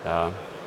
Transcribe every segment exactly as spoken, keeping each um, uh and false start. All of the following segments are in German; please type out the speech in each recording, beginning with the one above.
Ja.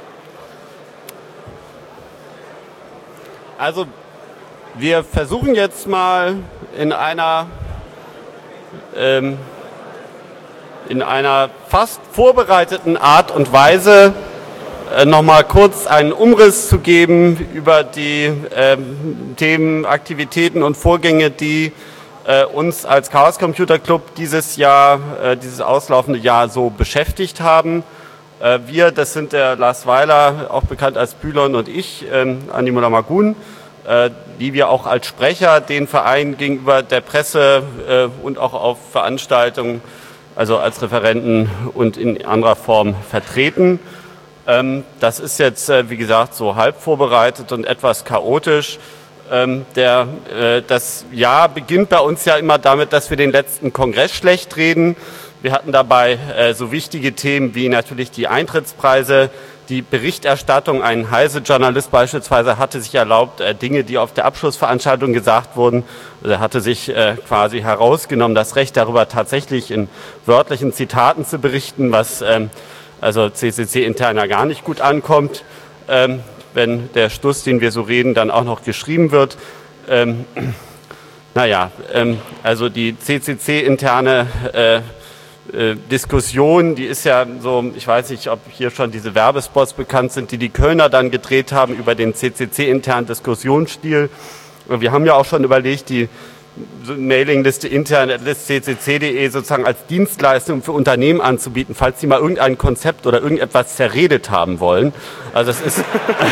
Also wir versuchen jetzt mal in einer ähm, in einer fast vorbereiteten Art und Weise äh, nochmal kurz einen Umriss zu geben über die ähm, Themen, Aktivitäten und Vorgänge, die äh, uns als Chaos Computer Club dieses Jahr, äh, dieses auslaufende Jahr so beschäftigt haben. Äh, wir, das sind der Lars Weiler, auch bekannt als Bülon, und ich, ähm, Andi Müller-Magun, äh, die wir auch als Sprecher den Verein gegenüber der Presse äh, und auch auf Veranstaltungen, also als Referenten und in anderer Form vertreten. Ähm, das ist jetzt, äh, wie gesagt, so halb vorbereitet und etwas chaotisch. Ähm, der, äh, das Jahr beginnt bei uns ja immer damit, dass wir den letzten Kongress schlecht reden. Wir hatten dabei äh, so wichtige Themen wie natürlich die Eintrittspreise, die Berichterstattung. Ein Heise-Journalist beispielsweise hatte sich erlaubt, äh, Dinge, die auf der Abschlussveranstaltung gesagt wurden, er hatte sich äh, quasi herausgenommen, das Recht darüber tatsächlich in wörtlichen Zitaten zu berichten, was ähm, also C C C intern ja gar nicht gut ankommt, ähm, wenn der Stuss, den wir so reden, dann auch noch geschrieben wird. Ähm, naja, ähm, also die C C C-interne äh, äh, Diskussion, die ist ja so, ich weiß nicht, ob hier schon diese Werbespots bekannt sind, die die Kölner dann gedreht haben über den C C C-internen Diskussionsstil. Wir haben ja auch schon überlegt, die Mailingliste Internetlist c c c punkt d e sozusagen als Dienstleistung für Unternehmen anzubieten, falls sie mal irgendein Konzept oder irgendetwas zerredet haben wollen. Also es ist,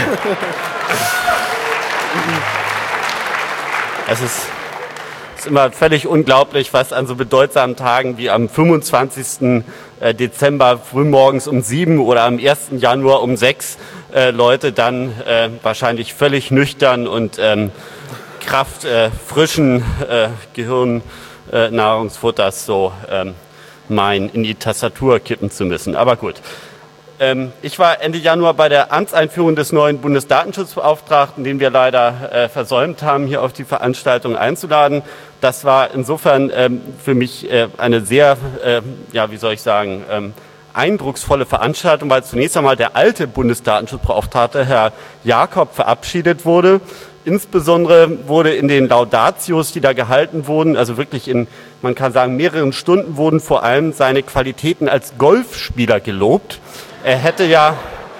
es ist, es ist immer völlig unglaublich, was an so bedeutsamen Tagen wie am fünfundzwanzigsten Dezember frühmorgens um sieben oder am ersten Januar um sechs äh, Leute dann äh, wahrscheinlich völlig nüchtern und ähm, Kraft äh, frischen äh, Gehirnnahrungsfutters äh, so ähm, meinen, in die Tastatur kippen zu müssen. Aber gut. Ähm, ich war Ende Januar bei der Amtseinführung des neuen Bundesdatenschutzbeauftragten, den wir leider äh, versäumt haben, hier auf die Veranstaltung einzuladen. Das war insofern ähm, für mich äh, eine sehr, äh, ja, wie soll ich sagen, ähm, eindrucksvolle Veranstaltung, weil zunächst einmal der alte Bundesdatenschutzbeauftragte, Herr Jakob, verabschiedet wurde. Insbesondere wurde in den Laudatios, die da gehalten wurden, also wirklich in, man kann sagen, mehreren Stunden wurden vor allem seine Qualitäten als Golfspieler gelobt. Er hätte ja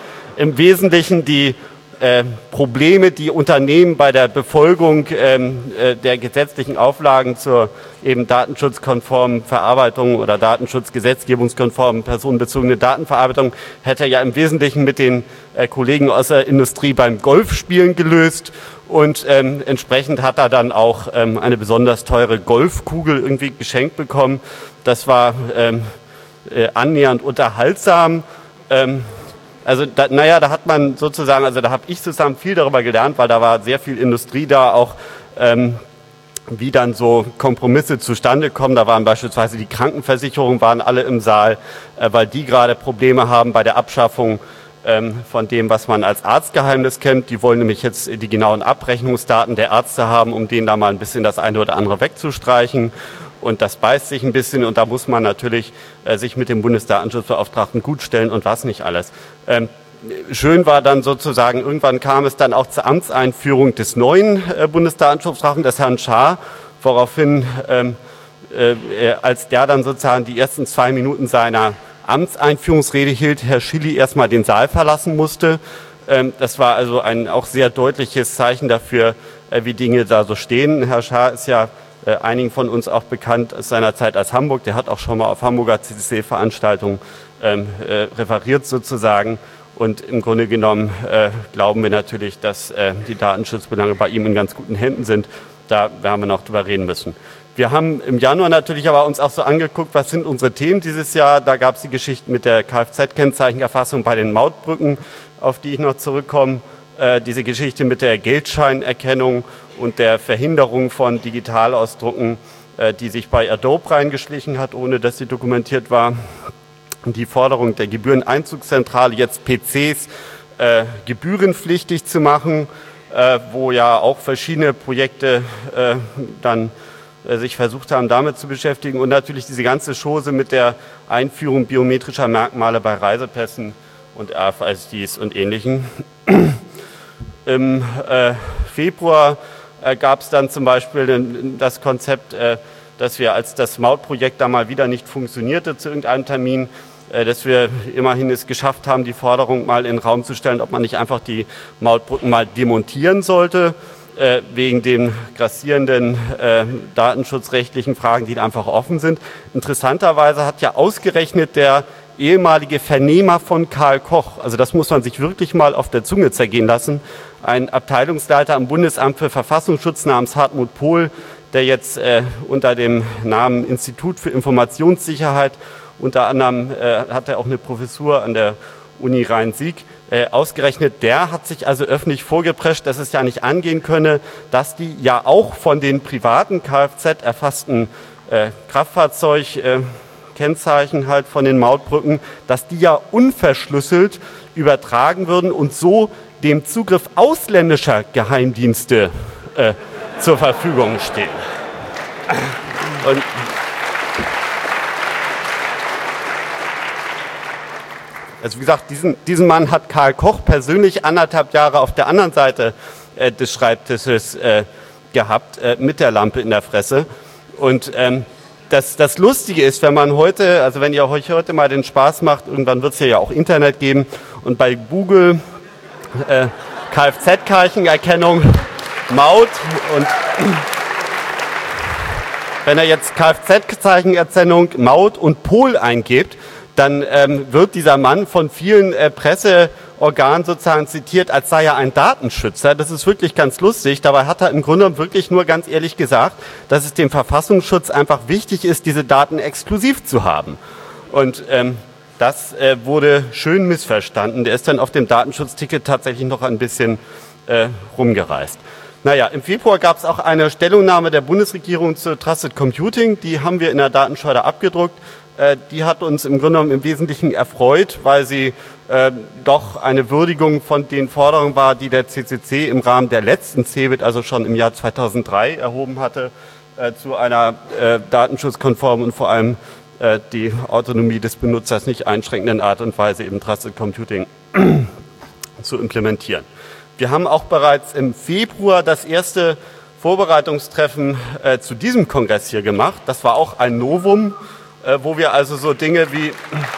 im Wesentlichen die äh, Probleme, die Unternehmen bei der Befolgung ähm, äh, der gesetzlichen Auflagen zur eben datenschutzkonformen Verarbeitung oder datenschutzgesetzgebungskonformen personenbezogene Datenverarbeitung, hätte er ja im Wesentlichen mit den äh, Kollegen aus der Industrie beim Golfspielen gelöst. Und ähm, entsprechend hat er dann auch ähm, eine besonders teure Golfkugel irgendwie geschenkt bekommen. Das war ähm, äh, annähernd unterhaltsam. Ähm, also da, naja, da hat man sozusagen, also da habe ich zusammen viel darüber gelernt, weil da war sehr viel Industrie da, auch ähm, wie dann so Kompromisse zustande kommen. Da waren beispielsweise die Krankenversicherungen, waren alle im Saal, äh, weil die gerade Probleme haben bei der Abschaffung ähm, von dem, was man als Arztgeheimnis kennt. Die wollen nämlich jetzt die genauen Abrechnungsdaten der Ärzte haben, um denen da mal ein bisschen das eine oder andere wegzustreichen. Und das beißt sich ein bisschen und da muss man natürlich äh, sich mit dem Bundesdatenschutzbeauftragten gutstellen und was nicht alles. Ähm, schön war dann sozusagen, irgendwann kam es dann auch zur Amtseinführung des neuen äh, Bundesdatenschutzbeauftragten, des Herrn Schaar, woraufhin, ähm, äh, als der dann sozusagen die ersten zwei Minuten seiner Amtseinführungsrede hielt, Herr Schilly erstmal den Saal verlassen musste. Ähm, das war also ein auch sehr deutliches Zeichen dafür, äh, wie Dinge da so stehen. Herr Schaar ist ja Äh, einigen von uns auch bekannt aus seiner Zeit als Hamburg. Der hat auch schon mal auf Hamburger C C C-Veranstaltungen ähm, äh, referiert sozusagen. Und im Grunde genommen äh, glauben wir natürlich, dass äh, die Datenschutzbelange bei ihm in ganz guten Händen sind. Da werden wir noch drüber reden müssen. Wir haben im Januar natürlich aber uns auch so angeguckt, was sind unsere Themen dieses Jahr. Da gab es die Geschichten mit der Kfz-Kennzeichenerfassung bei den Mautbrücken, auf die ich noch zurückkomme. Äh, diese Geschichte mit der Geldscheinerkennung und der Verhinderung von Digitalausdrucken, äh, die sich bei Adobe reingeschlichen hat, ohne dass sie dokumentiert war. Die Forderung der Gebühreneinzugszentrale, jetzt P Cs äh, gebührenpflichtig zu machen, äh, wo ja auch verschiedene Projekte äh, dann äh, sich versucht haben, damit zu beschäftigen. Und natürlich diese ganze Chose mit der Einführung biometrischer Merkmale bei Reisepässen, und R F I Ds und Ähnlichen. Im äh, Februar äh, gab es dann zum Beispiel das Konzept, äh, dass wir, als das Mautprojekt da mal wieder nicht funktionierte zu irgendeinem Termin, äh, dass wir immerhin es geschafft haben, die Forderung mal in den Raum zu stellen, ob man nicht einfach die Mautbrücken mal demontieren sollte, äh, wegen den grassierenden äh, datenschutzrechtlichen Fragen, die da einfach offen sind. Interessanterweise hat ja ausgerechnet der ehemalige Vernehmer von Karl Koch, also das muss man sich wirklich mal auf der Zunge zergehen lassen, ein Abteilungsleiter am Bundesamt für Verfassungsschutz namens Hartmut Pohl, der jetzt äh, unter dem Namen Institut für Informationssicherheit, unter anderem äh, hat er auch eine Professur an der Uni Rhein-Sieg, äh, ausgerechnet, der hat sich also öffentlich vorgeprescht, dass es ja nicht angehen könne, dass die ja auch von den privaten Kfz erfassten äh, Kraftfahrzeug äh, Kennzeichen halt von den Mautbrücken, dass die ja unverschlüsselt übertragen würden und so dem Zugriff ausländischer Geheimdienste äh, zur Verfügung stehen. Und also wie gesagt, diesen, diesen Mann hat Karl Koch persönlich anderthalb Jahre auf der anderen Seite äh, des Schreibtisches äh, gehabt, äh, mit der Lampe in der Fresse. Und ähm, Das, das Lustige ist, wenn man heute, also wenn ihr euch heute mal den Spaß macht, irgendwann wird es ja auch Internet geben und bei Google äh, Kfz-Zeichenerkennung, Maut und wenn er jetzt Kfz-Zeichenerkennung, Maut und Pol eingibt, dann ähm, wird dieser Mann von vielen äh, Presseorganen sozusagen zitiert, als sei er ein Datenschützer. Das ist wirklich ganz lustig. Dabei hat er im Grunde wirklich nur ganz ehrlich gesagt, dass es dem Verfassungsschutz einfach wichtig ist, diese Daten exklusiv zu haben. Und ähm, das äh, wurde schön missverstanden. Der ist dann auf dem Datenschutzticket tatsächlich noch ein bisschen äh, rumgereist. Naja, im Februar gab es auch eine Stellungnahme der Bundesregierung zu Trusted Computing. Die haben wir in der Datenschleuder abgedruckt. Die hat uns im Grunde genommen im Wesentlichen erfreut, weil sie äh, doch eine Würdigung von den Forderungen war, die der C C C im Rahmen der letzten CeBIT, also schon im Jahr zweitausenddrei, erhoben hatte, äh, zu einer äh, datenschutzkonformen und vor allem äh, die Autonomie des Benutzers nicht einschränkenden Art und Weise eben Trusted Computing zu implementieren. Wir haben auch bereits im Februar das erste Vorbereitungstreffen äh, zu diesem Kongress hier gemacht. Das war auch ein Novum, wo wir also so Dinge wie,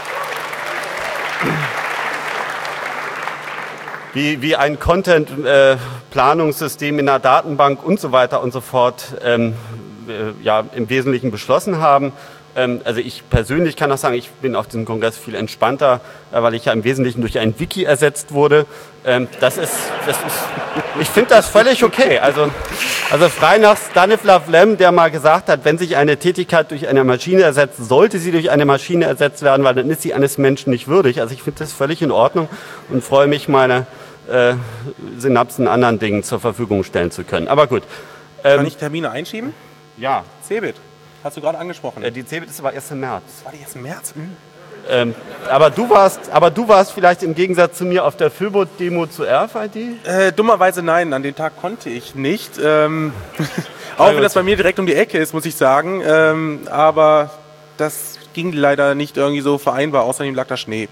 wie, wie ein Content-Planungssystem in einer Datenbank und so weiter und so fort ähm, äh, ja, im Wesentlichen beschlossen haben. Ähm, also ich persönlich kann auch sagen, ich bin auf diesem Kongress viel entspannter, äh, weil ich ja im Wesentlichen durch ein Wiki ersetzt wurde. Ähm, das ist, das ist, ich finde das völlig okay. Also, also frei nach Stanislav Lem, der mal gesagt hat, wenn sich eine Tätigkeit durch eine Maschine ersetzt, sollte sie durch eine Maschine ersetzt werden, weil dann ist sie eines Menschen nicht würdig. Also ich finde das völlig in Ordnung und freue mich, meine äh, Synapsen anderen Dingen zur Verfügung stellen zu können. Aber gut. Ähm, Kann ich Termine einschieben? Ja. CeBIT, hast du gerade angesprochen. Äh, die CeBIT ist aber erst im März. Das war die erst im März? Mhm. Ähm, aber, du warst, aber du warst vielleicht im Gegensatz zu mir auf der Föbot-Demo zu R F I D? Äh, dummerweise nein, an dem Tag konnte ich nicht. Ähm, auch wenn das bei mir direkt um die Ecke ist, muss ich sagen. Ähm, aber das ging leider nicht irgendwie so vereinbar, außerdem lag da Schnee.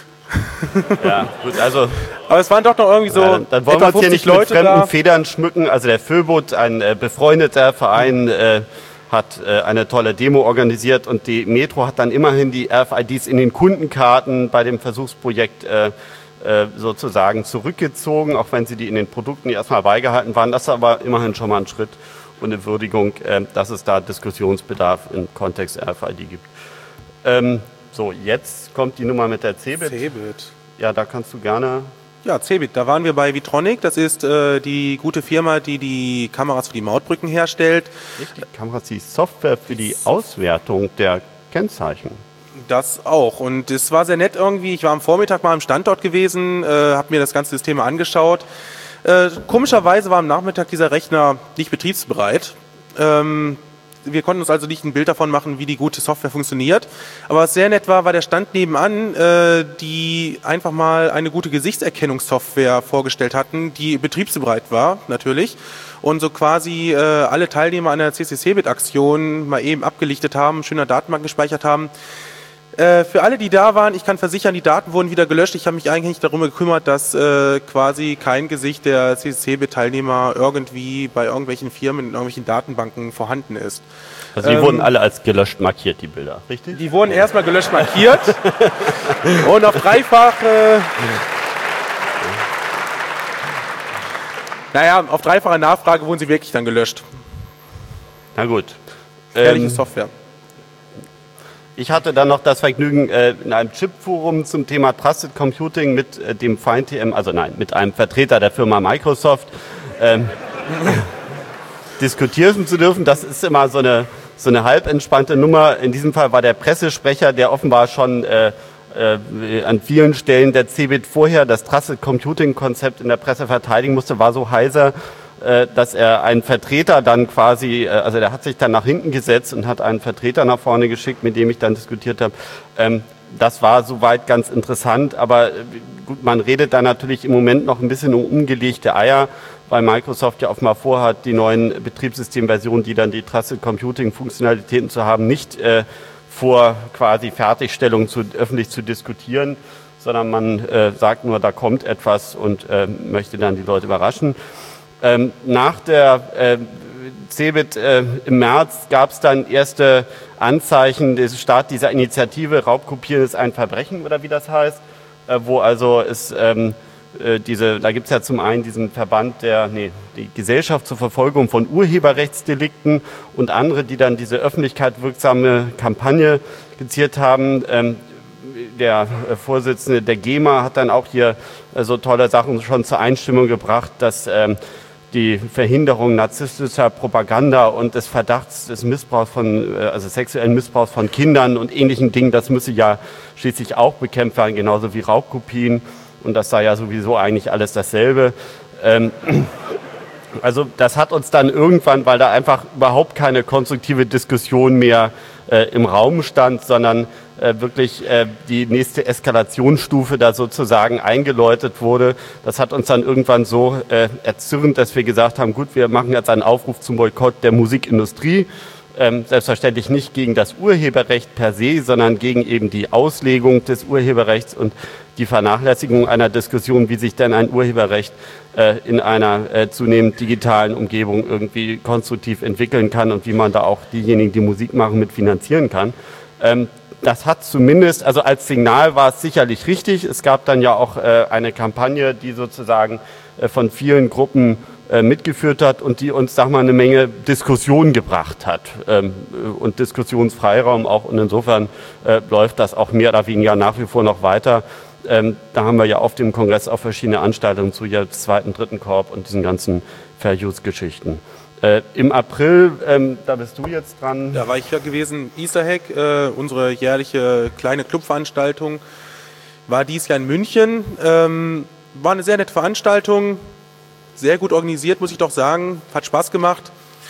Ja, gut, also. Aber es waren doch noch irgendwie so. Ja, dann, dann wollen wir uns hier nicht Leute mit fremden da. Federn schmücken. Also der Föbot, ein äh, befreundeter Verein, äh, hat äh, eine tolle Demo organisiert und die Metro hat dann immerhin die R F I Ds in den Kundenkarten bei dem Versuchsprojekt äh, äh, sozusagen zurückgezogen, auch wenn sie die in den Produkten erstmal beigehalten waren. Das ist aber immerhin schon mal ein Schritt und eine Würdigung, äh, dass es da Diskussionsbedarf im Kontext R F I D gibt. Ähm, so, jetzt kommt die Nummer mit der CeBIT. CeBIT. Ja, da kannst du gerne... Ja, CeBIT, da waren wir bei Vitronic, das ist äh, die gute Firma, die die Kameras für die Mautbrücken herstellt. Die Kameras, die Software für die Auswertung der Kennzeichen. Das auch und es war sehr nett irgendwie, ich war am Vormittag mal am Standort gewesen, äh, habe mir das ganze System angeschaut. Äh, komischerweise war am Nachmittag dieser Rechner nicht betriebsbereit. Ähm, Wir konnten uns also nicht ein Bild davon machen, wie die gute Software funktioniert. Aber was sehr nett war, war der Stand nebenan, äh, die einfach mal eine gute Gesichtserkennungssoftware vorgestellt hatten, die betriebsbereit war, natürlich. Und so quasi äh, alle Teilnehmer einer C C CeBIT-Aktion mal eben abgelichtet haben, schöner Datenbank gespeichert haben. Äh, für alle, die da waren, ich kann versichern, die Daten wurden wieder gelöscht. Ich habe mich eigentlich nicht darum gekümmert, dass äh, quasi kein Gesicht der C C C B-Teilnehmer irgendwie bei irgendwelchen Firmen in irgendwelchen Datenbanken vorhanden ist. Also die ähm, wurden alle als gelöscht markiert, die Bilder, richtig? Die wurden erstmal gelöscht markiert und auf dreifach... Äh, naja, auf dreifache Nachfrage wurden sie wirklich dann gelöscht. Na gut. Ehrliche Ähm, Software. Ich hatte dann noch das Vergnügen, äh, in einem Chip-Forum zum Thema Trusted Computing mit äh, dem FindTM, also nein, mit einem Vertreter der Firma Microsoft ähm, diskutieren zu dürfen. Das ist immer so eine, so eine halb entspannte Nummer. In diesem Fall war der Pressesprecher, der offenbar schon äh, äh, an vielen Stellen der C eBIT vorher das Trusted Computing-Konzept in der Presse verteidigen musste, war so heiser, dass er einen Vertreter dann quasi, also der hat sich dann nach hinten gesetzt und hat einen Vertreter nach vorne geschickt, mit dem ich dann diskutiert habe. Das war soweit ganz interessant, aber gut, man redet da natürlich im Moment noch ein bisschen um umgelegte Eier, weil Microsoft ja offenbar vorhat, die neuen Betriebssystemversionen, die dann die Trusted Computing Funktionalitäten zu haben, nicht äh, vor quasi Fertigstellung zu, öffentlich zu diskutieren, sondern man äh, sagt nur, da kommt etwas und äh, möchte dann die Leute überraschen. Ähm, nach der äh, C eBIT äh, im März gab es dann erste Anzeichen des Start dieser Initiative, Raubkopieren ist ein Verbrechen oder wie das heißt, äh, wo also es ähm, äh, diese, da gibt es ja zum einen diesen Verband der, nee, die Gesellschaft zur Verfolgung von Urheberrechtsdelikten und andere, die dann diese öffentlichkeitswirksame Kampagne skizziert haben. Ähm, Der äh, Vorsitzende der GEMA hat dann auch hier äh, so tolle Sachen schon zur Einstimmung gebracht, dass ähm, die Verhinderung narzisstischer Propaganda und des Verdachts des Missbrauchs von, äh, also sexuellen Missbrauchs von Kindern und ähnlichen Dingen, das müsse ja schließlich auch bekämpft werden, genauso wie Raubkopien. Und das sei ja sowieso eigentlich alles dasselbe. Ähm, also das hat uns dann irgendwann, weil da einfach überhaupt keine konstruktive Diskussion mehr äh, im Raum stand, sondern äh, wirklich äh, die nächste Eskalationsstufe da sozusagen eingeläutet wurde. Das hat uns dann irgendwann so äh, erzürnt, dass wir gesagt haben, gut, wir machen jetzt einen Aufruf zum Boykott der Musikindustrie. Ähm, selbstverständlich nicht gegen das Urheberrecht per se, sondern gegen eben die Auslegung des Urheberrechts und die Vernachlässigung einer Diskussion, wie sich denn ein Urheberrecht äh, in einer äh, zunehmend digitalen Umgebung irgendwie konstruktiv entwickeln kann und wie man da auch diejenigen, die Musik machen, mit finanzieren kann. Ähm, das hat zumindest, also als Signal war es sicherlich richtig. Es gab dann ja auch äh, eine Kampagne, die sozusagen äh, von vielen Gruppen äh, mitgeführt hat und die uns, sag mal, eine Menge Diskussion gebracht hat ähm, und Diskussionsfreiraum auch. Und insofern äh, läuft das auch mehr oder weniger nach wie vor noch weiter. Ähm, da haben wir ja auf dem Kongress auch verschiedene Anstaltungen zu jetzt zweiten, dritten Korb und diesen ganzen Fair-Use-Geschichten. Äh, Im April, ähm, da bist du jetzt dran. Da war ich ja gewesen, Easter Hack, äh, unsere jährliche kleine Clubveranstaltung, war dies Jahr in München. Ähm, war eine sehr nette Veranstaltung, sehr gut organisiert, muss ich doch sagen, hat Spaß gemacht.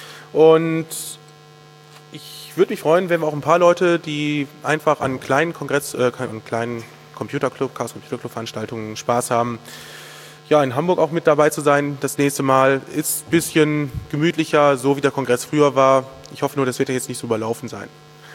Und ich würde mich freuen, wenn wir auch ein paar Leute, die einfach an kleinen Kongress, äh, an kleinen Computerclub, Chaos Computer Club Veranstaltungen Spaß haben, ja, in Hamburg auch mit dabei zu sein. Das nächste Mal ist ein bisschen gemütlicher, so wie der Kongress früher war. Ich hoffe nur, das wird ja jetzt nicht so überlaufen sein.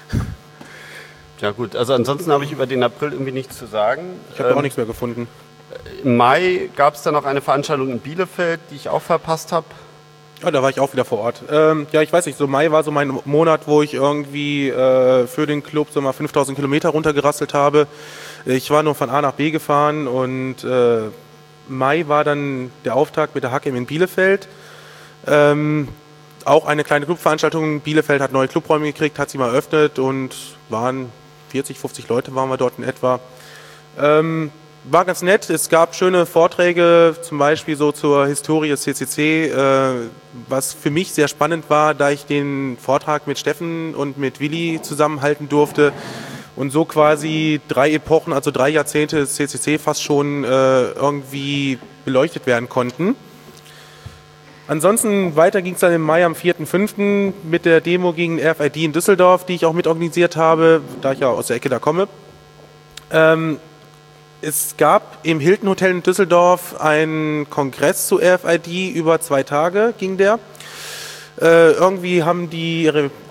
Ja gut, also ansonsten habe ich über den April irgendwie nichts zu sagen. Ich habe ähm, auch nichts mehr gefunden. Im Mai gab es dann noch eine Veranstaltung in Bielefeld, die ich auch verpasst habe. Ja, da war ich auch wieder vor Ort. Ähm, ja, ich weiß nicht, so Mai war so mein Monat, wo ich irgendwie äh, für den Club so mal fünftausend Kilometer runtergerasselt habe. Ich war nur von A nach B gefahren und äh, Mai war dann der Auftakt mit der H K M in Bielefeld. Ähm, auch eine kleine Clubveranstaltung. Bielefeld hat neue Clubräume gekriegt, hat sie mal eröffnet und waren vierzig, fünfzig Leute waren wir dort in etwa. Ähm, war ganz nett. Es gab schöne Vorträge, zum Beispiel so zur Historie des C C C, äh, was für mich sehr spannend war, da ich den Vortrag mit Steffen und mit Willi zusammenhalten durfte. Und so quasi drei Epochen, also drei Jahrzehnte des C C C fast schon äh, irgendwie beleuchtet werden konnten. Ansonsten weiter ging es dann im Mai am vierten fünften mit der Demo gegen R F I D in Düsseldorf, die ich auch mit organisiert habe, da ich ja aus der Ecke da komme. Ähm, es gab im Hilton Hotel in Düsseldorf einen Kongress zu R F I D, über zwei Tage ging der. Äh, irgendwie haben die ihre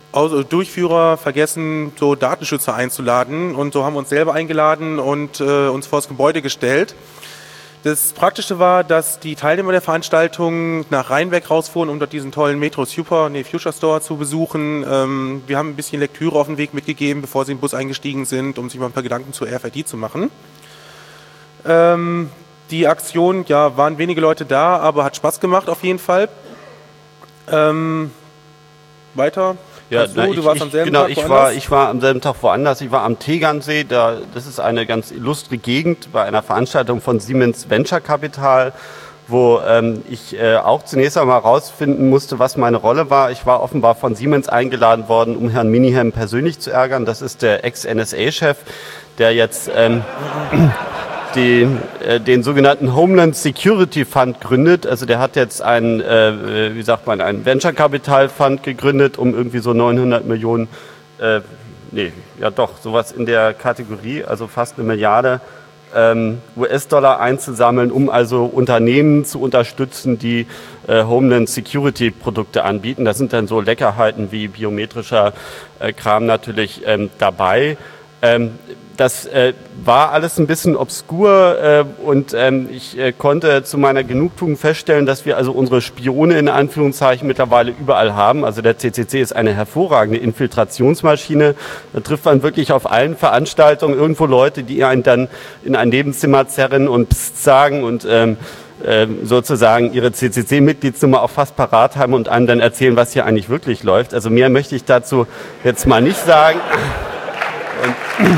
Durchführer vergessen, so Datenschützer einzuladen, und so haben wir uns selber eingeladen und äh, uns vor das Gebäude gestellt. Das Praktische war, dass die Teilnehmer der Veranstaltung nach Rheinberg rausfuhren, um dort diesen tollen Metro Super, nee, Future Store zu besuchen. Ähm, wir haben ein bisschen Lektüre auf den Weg mitgegeben, bevor sie in den Bus eingestiegen sind, um sich mal ein paar Gedanken zur R F I D zu machen. Ähm, die Aktion, ja, waren wenige Leute da, aber hat Spaß gemacht auf jeden Fall. Ähm, weiter. Ja, du, na, du ich, warst ich, am selben genau, Tag ich woanders? war, ich war am selben Tag woanders. Ich war am Tegernsee. Da, das ist eine ganz illustre Gegend bei einer Veranstaltung von Siemens Venture Capital, wo ähm, ich äh, auch zunächst einmal herausfinden musste, was meine Rolle war. Ich war offenbar von Siemens eingeladen worden, um Herrn Minihem persönlich zu ärgern. Das ist der Ex-N S A-Chef, der jetzt ähm, die, äh, den sogenannten Homeland Security Fund gründet. Also der hat jetzt einen, äh, wie sagt man, einen Venture Capital Fund gegründet, um irgendwie so neunhundert Millionen, äh, nee, ja doch, sowas in der Kategorie, also fast eine Milliarde ähm, U S-Dollar einzusammeln, um also Unternehmen zu unterstützen, die äh, Homeland Security Produkte anbieten. Da sind dann so Leckerheiten wie biometrischer äh, Kram natürlich ähm, dabei. Ähm, Das äh, war alles ein bisschen obskur äh, und ähm, ich äh, konnte zu meiner Genugtuung feststellen, dass wir also unsere Spione in Anführungszeichen mittlerweile überall haben. Also der C C C ist eine hervorragende Infiltrationsmaschine. Da trifft man wirklich auf allen Veranstaltungen irgendwo Leute, die einen dann in ein Nebenzimmer zerren und Psst sagen und ähm, äh, sozusagen ihre C C C-Mitgliedsnummer auch fast parat haben und einem dann erzählen, was hier eigentlich wirklich läuft. Also mehr möchte ich dazu jetzt mal nicht sagen. Und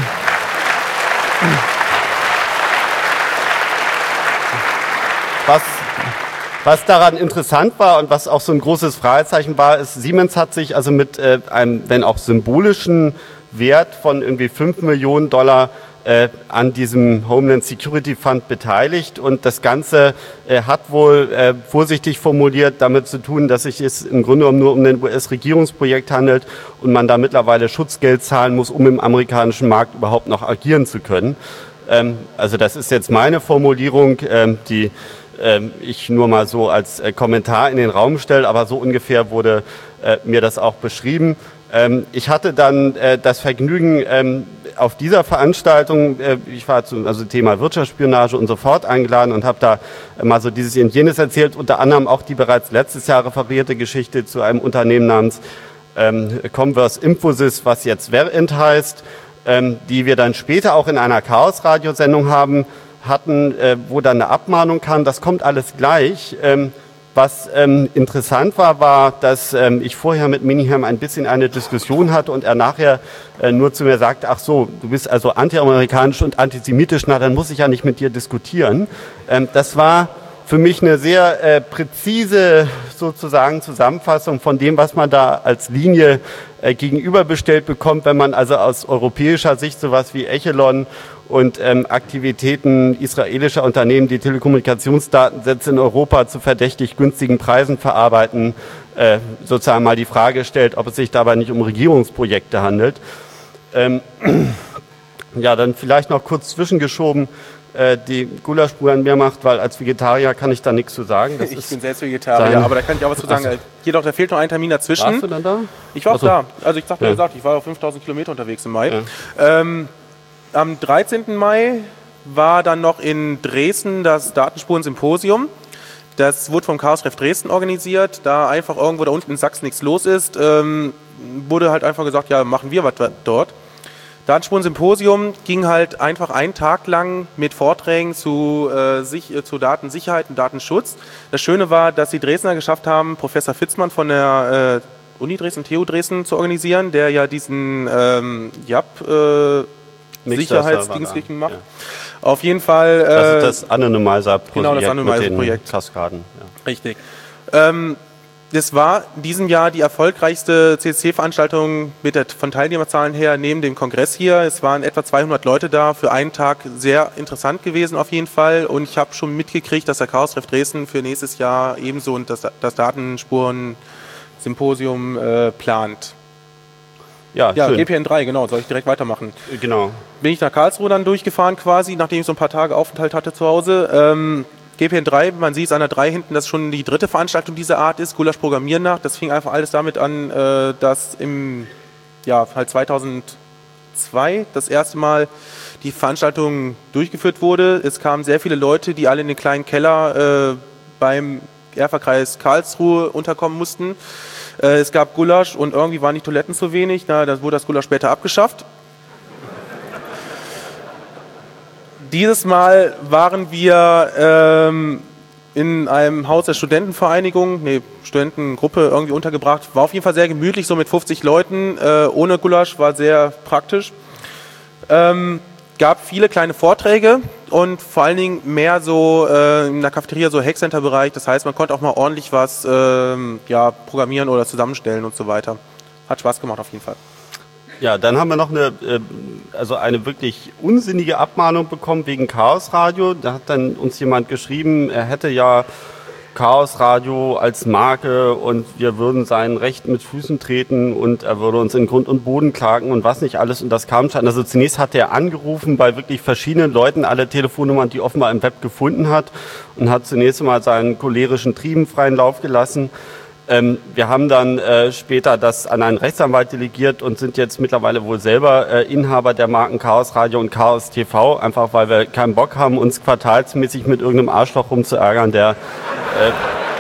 Was, was daran interessant war und was auch so ein großes Fragezeichen war, ist, Siemens hat sich also mit äh, einem, wenn auch symbolischen Wert von irgendwie fünf Millionen Dollar äh, an diesem Homeland Security Fund beteiligt, und das Ganze äh, hat wohl äh, vorsichtig formuliert damit zu tun, dass sich es im Grunde genommen nur um ein U S-Regierungsprojekt handelt und man da mittlerweile Schutzgeld zahlen muss, um im amerikanischen Markt überhaupt noch agieren zu können. Ähm, also das ist jetzt meine Formulierung, ähm, die ähm, ich nur mal so als äh, Kommentar in den Raum stelle, aber so ungefähr wurde äh, mir das auch beschrieben. Ähm, ich hatte dann äh, das Vergnügen, ähm, auf dieser Veranstaltung, äh, ich war zum also Thema Wirtschaftsspionage und so fort eingeladen und habe da äh, mal so dieses und jenes erzählt, unter anderem auch die bereits letztes Jahr referierte Geschichte zu einem Unternehmen namens ähm, Converse Infosys, was jetzt Verint heißt, ähm, die wir dann später auch in einer Chaos-Radiosendung haben, hatten, äh, wo dann eine Abmahnung kam. Das kommt alles gleich. Ähm, Was ähm, interessant war, war, dass ähm, ich vorher mit Minihem ein bisschen eine Diskussion hatte und er nachher äh, nur zu mir sagte, ach so, du bist also antiamerikanisch und antisemitisch, na dann muss ich ja nicht mit dir diskutieren. Ähm, das war für mich eine sehr äh, präzise sozusagen Zusammenfassung von dem, was man da als Linie äh, gegenüberbestellt bekommt, wenn man also aus europäischer Sicht sowas wie Echelon und ähm, Aktivitäten israelischer Unternehmen, die Telekommunikationsdatensätze in Europa zu verdächtig günstigen Preisen verarbeiten, äh, sozusagen mal die Frage stellt, ob es sich dabei nicht um Regierungsprojekte handelt. Ähm, ja, dann vielleicht noch kurz zwischengeschoben, äh, die Gulaschspur an mir macht, weil als Vegetarier kann ich da nichts zu sagen. Das ich ist bin selbst Vegetarier, aber da kann ich auch was zu sagen. Ach so. Jedoch, da fehlt noch ein Termin dazwischen. Warst du dann da? Ich war auch Ach so. da. Also ich dachte, Ja. ja. gesagt, ich war auf fünftausend Kilometer unterwegs im Mai. Ja. Ähm, Am dreizehnten Mai war dann noch in Dresden das Datenspuren-Symposium. Das wurde vom Chaos-Treff Dresden organisiert. Da einfach irgendwo da unten in Sachsen nichts los ist, ähm, wurde halt einfach gesagt, ja, machen wir was dort. Datenspuren-Symposium ging halt einfach einen Tag lang mit Vorträgen zu, äh, sich, äh, zu Datensicherheit und Datenschutz. Das Schöne war, dass die Dresdner geschafft haben, Professor Fitzmann von der äh, Uni Dresden, T U Dresden zu organisieren, der ja diesen ähm, J A P äh, Sicherheitsdienstlichen macht. Ja. Auf jeden Fall. Äh, das ist das Anonymizer-Projekt. Genau, das Anonymizer-Projekt. Kaskaden. Ja. Richtig. Ähm, das war in diesem Jahr die erfolgreichste C C C-Veranstaltung mit der, von Teilnehmerzahlen her neben dem Kongress hier. Es waren etwa zweihundert Leute da, für einen Tag sehr interessant gewesen auf jeden Fall. Und ich habe schon mitgekriegt, dass der Chaos-Treff Dresden für nächstes Jahr ebenso und das, das Datenspuren-Symposium äh, plant. Ja, ja, schön. G P N drei, genau, soll ich direkt weitermachen. Genau. Bin ich nach Karlsruhe dann durchgefahren quasi, nachdem ich so ein paar Tage Aufenthalt hatte zu Hause. Ähm, G P N drei, man sieht es an der drei hinten, dass schon die dritte Veranstaltung dieser Art ist, Gulasch Programmieren nach. Das fing einfach alles damit an, äh, dass im ja, halt zweitausendzwei das erste Mal die Veranstaltung durchgeführt wurde. Es kamen sehr viele Leute, die alle in den kleinen Keller äh, beim Erfa-Kreis Karlsruhe unterkommen mussten. Äh, es gab Gulasch und irgendwie waren die Toiletten zu wenig. Na, das wurde das Gulasch später abgeschafft. Dieses Mal waren wir ähm, in einem Haus der Studentenvereinigung, nee, Studentengruppe irgendwie untergebracht. War auf jeden Fall sehr gemütlich, so mit fünfzig Leuten, äh, ohne Gulasch, war sehr praktisch. Ähm, gab viele kleine Vorträge und vor allen Dingen mehr so äh, in der Cafeteria, so Hackcenter-Bereich. Das heißt, man konnte auch mal ordentlich was äh, ja, programmieren oder zusammenstellen und so weiter. Hat Spaß gemacht auf jeden Fall. Ja, dann haben wir noch eine, also eine wirklich unsinnige Abmahnung bekommen wegen Chaos Radio. Da hat dann uns jemand geschrieben, er hätte ja Chaos Radio als Marke und wir würden sein Recht mit Füßen treten und er würde uns in Grund und Boden klagen und was nicht alles. Und das kam schon. Also zunächst hat er angerufen bei wirklich verschiedenen Leuten, alle Telefonnummern, die offenbar im Web gefunden hat, und hat zunächst mal seinen cholerischen Trieben freien Lauf gelassen. Ähm, wir haben dann äh, später das an einen Rechtsanwalt delegiert und sind jetzt mittlerweile wohl selber äh, Inhaber der Marken Chaos Radio und Chaos T V, einfach weil wir keinen Bock haben, uns quartalsmäßig mit irgendeinem Arschloch rumzuärgern, der äh,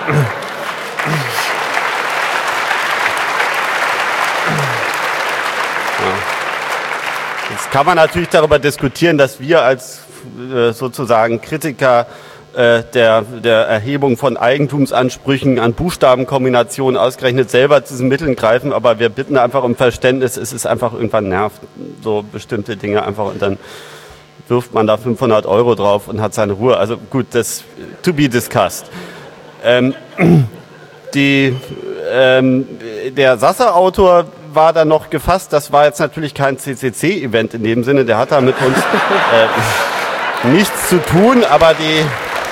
Jetzt kann man natürlich darüber diskutieren, dass wir als äh, sozusagen Kritiker Der, der Erhebung von Eigentumsansprüchen an Buchstabenkombinationen ausgerechnet selber zu diesen Mitteln greifen, aber wir bitten einfach um Verständnis, es ist einfach irgendwann nervt, so bestimmte Dinge einfach, und dann wirft man da fünfhundert Euro drauf und hat seine Ruhe. Also gut, das to be discussed. Ähm, die, ähm, der Sasser-Autor war dann noch gefasst, das war jetzt natürlich kein C C C-Event in dem Sinne, der hat da mit uns äh, nichts zu tun, aber die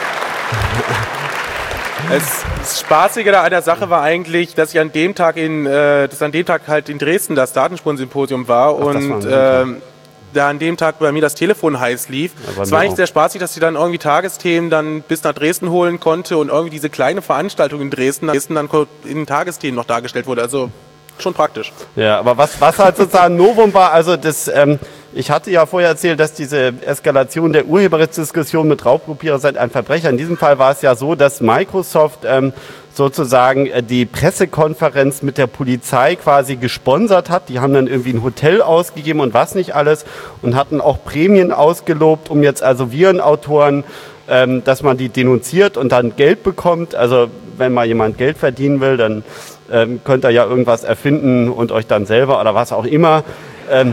Es, das Spaßige an der Sache war eigentlich, dass ich an dem Tag in, äh, dass an dem Tag halt in Dresden das Datenspuren-Symposium war. Ach, und war äh, da an dem Tag bei mir das Telefon heiß lief. Es war eigentlich sehr spaßig, dass sie dann irgendwie Tagesthemen dann bis nach Dresden holen konnte und irgendwie diese kleine Veranstaltung in Dresden, Dresden dann in Tagesthemen noch dargestellt wurde. Also schon praktisch. Ja, aber was, was halt sozusagen Novum war, also das, ähm, ich hatte ja vorher erzählt, dass diese Eskalation der Urheberrechtsdiskussion mit Raubkopierer seid ein Verbrecher. In diesem Fall war es ja so, dass Microsoft ähm, sozusagen äh, die Pressekonferenz mit der Polizei quasi gesponsert hat. Die haben dann irgendwie ein Hotel ausgegeben und was nicht alles und hatten auch Prämien ausgelobt, um jetzt also Virenautoren, ähm, dass man die denunziert und dann Geld bekommt. Also wenn mal jemand Geld verdienen will, dann ähm, könnt ihr ja irgendwas erfinden und euch dann selber oder was auch immer. Ähm,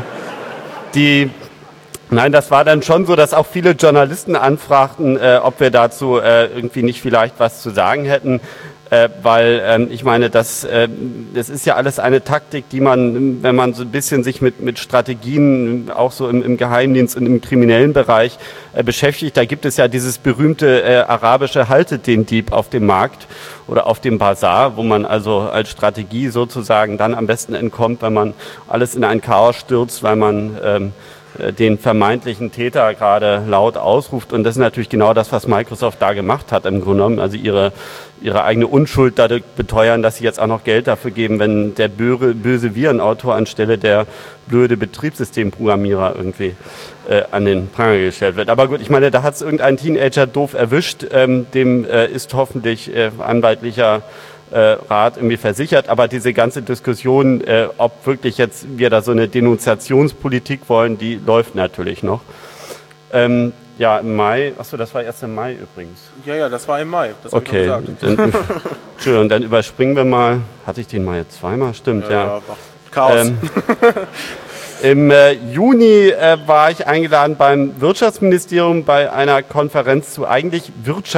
die, nein, das war dann schon so, dass auch viele Journalisten anfragten, äh, ob wir dazu äh, irgendwie nicht vielleicht was zu sagen hätten. Äh, weil ähm, ich meine, das, äh, das ist ja alles eine Taktik, die man, wenn man so ein bisschen sich mit, mit Strategien auch so im, im Geheimdienst und im kriminellen Bereich äh, beschäftigt, da gibt es ja dieses berühmte äh, arabische Haltet den Dieb auf dem Markt oder auf dem Bazar, wo man also als Strategie sozusagen dann am besten entkommt, wenn man alles in ein Chaos stürzt, weil man ähm, den vermeintlichen Täter gerade laut ausruft. Und das ist natürlich genau das, was Microsoft da gemacht hat im Grunde genommen. Also ihre, ihre eigene Unschuld dadurch beteuern, dass sie jetzt auch noch Geld dafür geben, wenn der böse, böse Virenautor anstelle der blöde Betriebssystemprogrammierer irgendwie äh, an den Pranger gestellt wird. Aber gut, ich meine, da hat es irgendein Teenager doof erwischt. Ähm, dem äh, ist hoffentlich äh, anwaltlicher Äh, Rat irgendwie versichert, aber diese ganze Diskussion, äh, ob wirklich jetzt wir da so eine Denunziationspolitik wollen, die läuft natürlich noch. Ähm, ja, im Mai, achso, das war erst im Mai übrigens. Ja, ja, das war im Mai, das okay, habe ich gesagt. Dann, Entschuldigung, dann überspringen wir mal, hatte ich den mal jetzt zweimal, stimmt, ja. ja. Chaos. Ähm, Im äh, Juni äh, war ich eingeladen beim Wirtschaftsministerium bei einer Konferenz zu eigentlich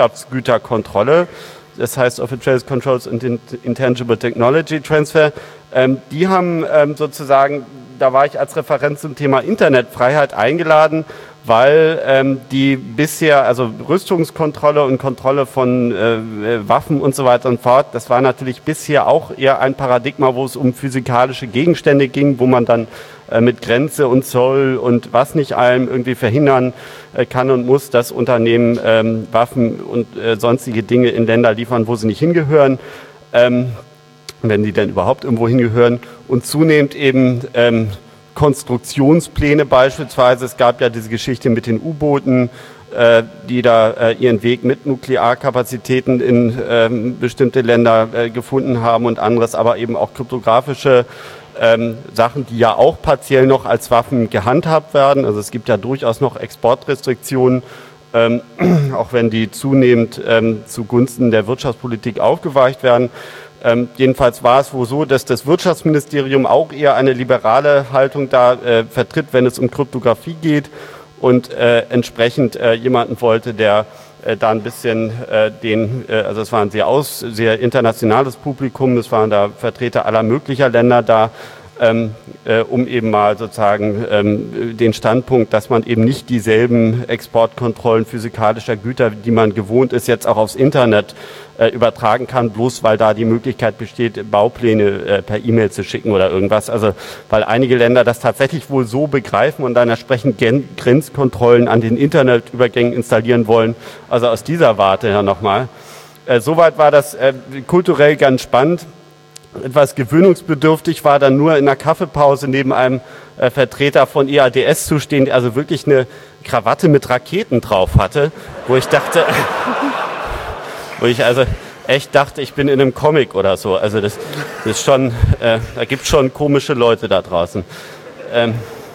Wirtschaftsgüterkontrolle. Das heißt Office Trade Controls and Intangible Technology Transfer. Ähm, die haben ähm, sozusagen, da war ich als Referent zum Thema Internetfreiheit eingeladen, weil ähm, die bisher, also Rüstungskontrolle und Kontrolle von äh, Waffen und so weiter und fort, das war natürlich bisher auch eher ein Paradigma, wo es um physikalische Gegenstände ging, wo man dann äh, mit Grenze und Zoll und was nicht allem irgendwie verhindern äh, kann und muss, dass Unternehmen ähm, Waffen und äh, sonstige Dinge in Länder liefern, wo sie nicht hingehören, ähm, wenn die denn überhaupt irgendwo hingehören, und zunehmend eben ähm, Konstruktionspläne beispielsweise. Es gab ja diese Geschichte mit den U-Booten, äh, die da äh, ihren Weg mit Nuklearkapazitäten in äh, bestimmte Länder äh, gefunden haben und anderes, aber eben auch kryptografische ähm, Sachen, die ja auch partiell noch als Waffen gehandhabt werden. Also es gibt ja durchaus noch Exportrestriktionen, ähm, auch wenn die zunehmend ähm, zugunsten der Wirtschaftspolitik aufgeweicht werden. Ähm, jedenfalls war es wohl so, dass das Wirtschaftsministerium auch eher eine liberale Haltung da äh, vertritt, wenn es um Kryptographie geht, und äh, entsprechend äh, jemanden wollte, der äh, da ein bisschen äh, den, äh, also es war ein sehr aus, sehr internationales Publikum, es waren da Vertreter aller möglicher Länder da, ähm, äh, um eben mal sozusagen ähm, den Standpunkt, dass man eben nicht dieselben Exportkontrollen physikalischer Güter, die man gewohnt ist, jetzt auch aufs Internet äh, übertragen kann, bloß weil da die Möglichkeit besteht, Baupläne äh, per E-Mail zu schicken oder irgendwas. Also weil einige Länder das tatsächlich wohl so begreifen und dann entsprechend Gen- Grenzkontrollen an den Internetübergängen installieren wollen. Also aus dieser Warte her nochmal. Äh, soweit war das äh, kulturell ganz spannend. Etwas gewöhnungsbedürftig war dann nur in der Kaffeepause neben einem äh, Vertreter von E A D S zu stehen, der also wirklich eine Krawatte mit Raketen drauf hatte, wo ich dachte, wo ich also echt dachte, ich bin in einem Comic oder so. Also das, das ist schon, äh, da gibt es schon komische Leute da draußen. Ähm,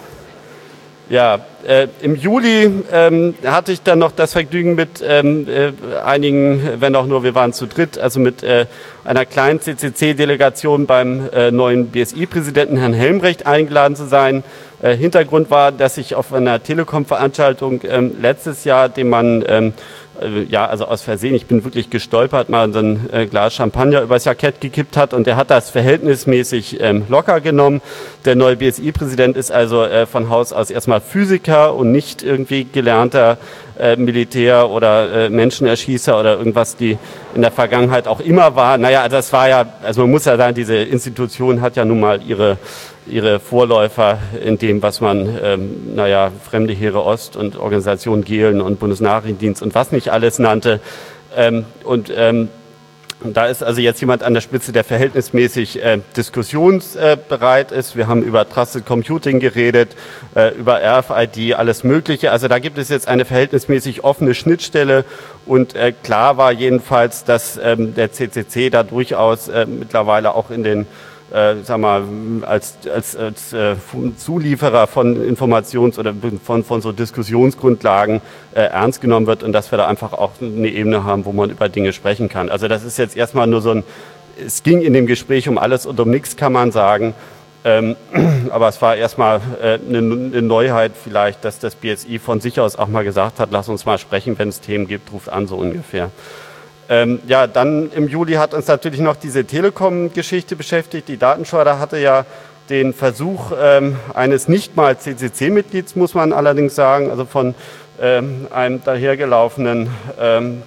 Ja, äh, im Juli ähm, hatte ich dann noch das Vergnügen mit ähm, äh, einigen, wenn auch nur, wir waren zu dritt, also mit äh, einer kleinen C C C-Delegation beim äh, neuen B S I-Präsidenten Herrn Helmbrecht eingeladen zu sein. Äh, Hintergrund war, dass ich auf einer Telekom-Veranstaltung ähm, letztes Jahr, dem man ähm, ja, also aus Versehen, ich bin wirklich gestolpert, mal so ein äh, Glas Champagner übers Jackett gekippt hat, und der hat das verhältnismäßig ähm, locker genommen. Der neue B S I-Präsident ist also äh, von Haus aus erstmal Physiker und nicht irgendwie gelernter äh, Militär oder äh, Menschenerschießer oder irgendwas, die in der Vergangenheit auch immer war. Naja, das war ja, also man muss ja sagen, diese Institution hat ja nun mal ihre ihre Vorläufer in dem, was man, ähm, naja, Fremde Heere Ost und Organisation Gehlen und Bundesnachrichtendienst und was nicht alles nannte. Ähm, und ähm, da ist also jetzt jemand an der Spitze, der verhältnismäßig äh, diskussionsbereit äh, ist. Wir haben über Trusted Computing geredet, äh, über R F I D, alles Mögliche. Also da gibt es jetzt eine verhältnismäßig offene Schnittstelle, und äh, klar war jedenfalls, dass ähm, der C C C da durchaus äh, mittlerweile auch in den Äh, sag mal, als, als, als äh, Zulieferer von Informations- oder von, von so Diskussionsgrundlagen äh, ernst genommen wird, und dass wir da einfach auch eine Ebene haben, wo man über Dinge sprechen kann. Also das ist jetzt erstmal nur so ein, es ging in dem Gespräch um alles und um nichts, kann man sagen, ähm, aber es war erstmal äh, eine, eine Neuheit vielleicht, dass das B S I von sich aus auch mal gesagt hat, lass uns mal sprechen, wenn es Themen gibt, ruft an, so ungefähr. Ähm, ja, dann im Juli hat uns natürlich noch diese Telekom-Geschichte beschäftigt. Die Datenschleuder hatte ja den Versuch ähm, eines nicht mal C C C-Mitglieds, muss man allerdings sagen, also von ähm, einem dahergelaufenen ähm,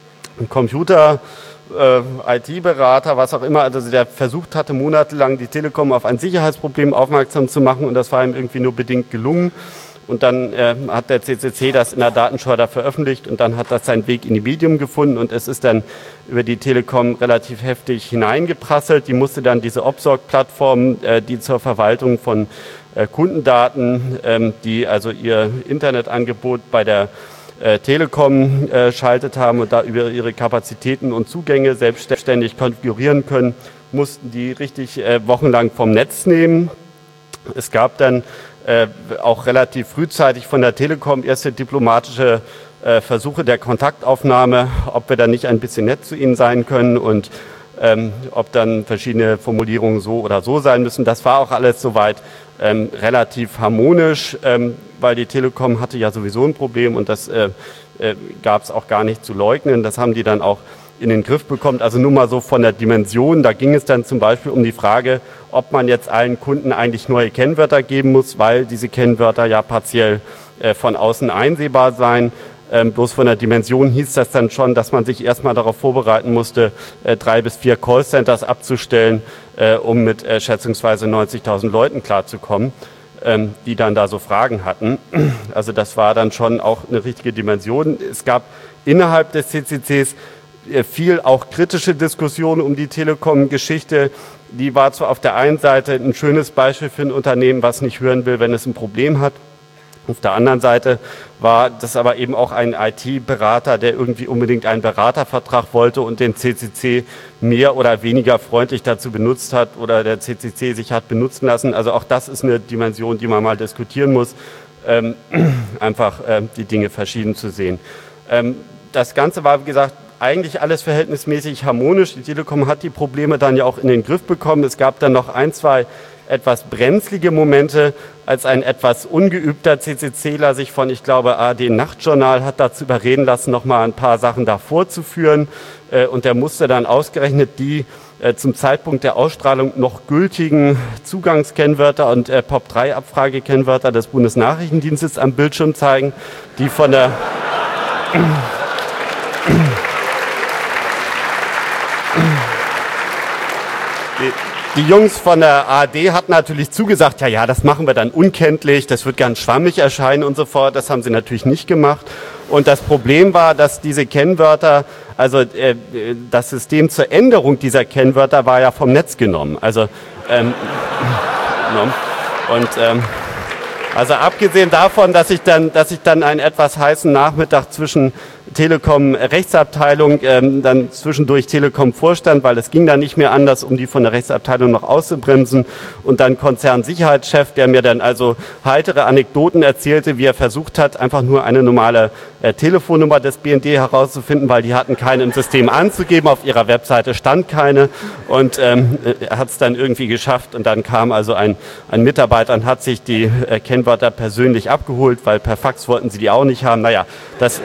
Computer, äh, I T-Berater, was auch immer, also der versucht hatte, monatelang die Telekom auf ein Sicherheitsproblem aufmerksam zu machen, und das war ihm irgendwie nur bedingt gelungen. Und dann äh, hat der C C C das in der Datenschleuder veröffentlicht, und dann hat das seinen Weg in die Medium gefunden, und es ist dann über die Telekom relativ heftig hineingeprasselt. Die musste dann diese Opsorg-Plattform, äh, die zur Verwaltung von äh, Kundendaten, ähm, die also ihr Internetangebot bei der äh, Telekom äh, schaltet haben und da über ihre Kapazitäten und Zugänge selbstständig konfigurieren können, mussten die richtig äh, wochenlang vom Netz nehmen. Es gab dann Äh, auch relativ frühzeitig von der Telekom erste diplomatische äh, Versuche der Kontaktaufnahme, ob wir dann nicht ein bisschen nett zu ihnen sein können und ähm, ob dann verschiedene Formulierungen so oder so sein müssen. Das war auch alles soweit ähm, relativ harmonisch, ähm, weil die Telekom hatte ja sowieso ein Problem, und das äh, äh, gab es auch gar nicht zu leugnen. Das haben die dann auch in den Griff bekommt. Also nur mal so von der Dimension. Da ging es dann zum Beispiel um die Frage, ob man jetzt allen Kunden eigentlich neue Kennwörter geben muss, weil diese Kennwörter ja partiell äh, von außen einsehbar seien. Ähm, bloß von der Dimension hieß das dann schon, dass man sich erstmal darauf vorbereiten musste, äh, drei bis vier Callcenters abzustellen, äh, um mit äh, schätzungsweise neunzigtausend Leuten klarzukommen, ähm, die dann da so Fragen hatten. Also das war dann schon auch eine richtige Dimension. Es gab innerhalb des C C Cs äh, viel auch kritische Diskussionen um die Telekom-Geschichte. Die war zwar auf der einen Seite ein schönes Beispiel für ein Unternehmen, was nicht hören will, wenn es ein Problem hat. Auf der anderen Seite war das aber eben auch ein I T-Berater, der irgendwie unbedingt einen Beratervertrag wollte und den C C C mehr oder weniger freundlich dazu benutzt hat oder der C C C sich hat benutzen lassen. Also auch das ist eine Dimension, die man mal diskutieren muss, ähm, einfach ähm, die Dinge verschieden zu sehen. Ähm, das Ganze war, wie gesagt, eigentlich alles verhältnismäßig harmonisch. Die Telekom hat die Probleme dann ja auch in den Griff bekommen. Es gab dann noch ein, zwei etwas brenzlige Momente, als ein etwas ungeübter CCCler sich von, ich glaube, A R D Nachtjournal hat dazu überreden lassen, noch mal ein paar Sachen da vorzuführen. Und der musste dann ausgerechnet die zum Zeitpunkt der Ausstrahlung noch gültigen Zugangskennwörter und P O P drei Abfragekennwörter des Bundesnachrichtendienstes am Bildschirm zeigen, die von der die Die Jungs von der A R D hatten natürlich zugesagt, ja, ja, das machen wir dann unkenntlich, das wird ganz schwammig erscheinen und so fort. Das haben sie natürlich nicht gemacht. Und das Problem war, dass diese Kennwörter, also äh, das System zur Änderung dieser Kennwörter war ja vom Netz genommen. Also, ähm, und ähm, also abgesehen davon, dass ich dann, dass ich dann einen etwas heißen Nachmittag zwischen Telekom Rechtsabteilung, ähm, dann zwischendurch Telekom Vorstand, weil es ging dann nicht mehr anders, um die von der Rechtsabteilung noch auszubremsen, und dann Konzernsicherheitschef, der mir dann also heitere Anekdoten erzählte, wie er versucht hat, einfach nur eine normale äh, Telefonnummer des B N D herauszufinden, weil die hatten keine im System anzugeben, auf ihrer Webseite stand keine, und ähm, er hat es dann irgendwie geschafft, und dann kam also ein, ein Mitarbeiter und hat sich die äh, Kennwörter persönlich abgeholt, weil per Fax wollten sie die auch nicht haben. Naja, das...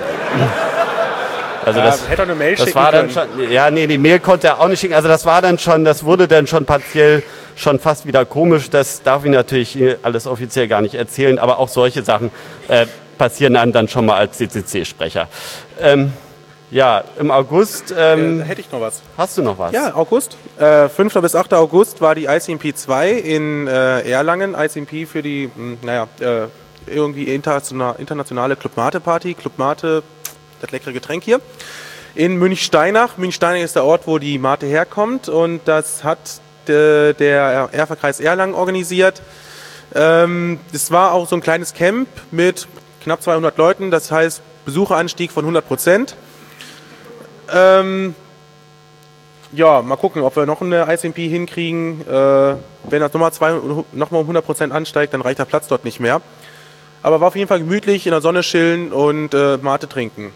Also das, ja, hätte eine Mail das war dann schon, ja, nee, die Mail konnte er auch nicht schicken. Also das war dann schon, das wurde dann schon partiell schon fast wieder komisch. Das darf ich natürlich alles offiziell gar nicht erzählen, aber auch solche Sachen äh, passieren einem dann schon mal als C C C-Sprecher. Ähm, ja, im August... Ähm, äh, hätte ich noch was. Hast du noch was? Ja, August. Äh, fünfter bis achter August war die I C M P zwei in äh, Erlangen. I C M P für die, mh, naja, äh, irgendwie internationale, internationale Club Mate Party. Club Mate, das leckere Getränk hier. In Münchsteinach. Münchsteinach ist der Ort, wo die Mate herkommt, und das hat de, der Erfa-Kreis Erlangen organisiert. Ähm, das war auch so ein kleines Camp mit knapp zweihundert Leuten, das heißt Besucheranstieg von hundert Prozent. Ähm, ja, mal gucken, ob wir noch eine I C M P hinkriegen. Äh, wenn das nochmal noch um hundert Prozent ansteigt, dann reicht der Platz dort nicht mehr. Aber war auf jeden Fall gemütlich, in der Sonne chillen und äh, Mate trinken.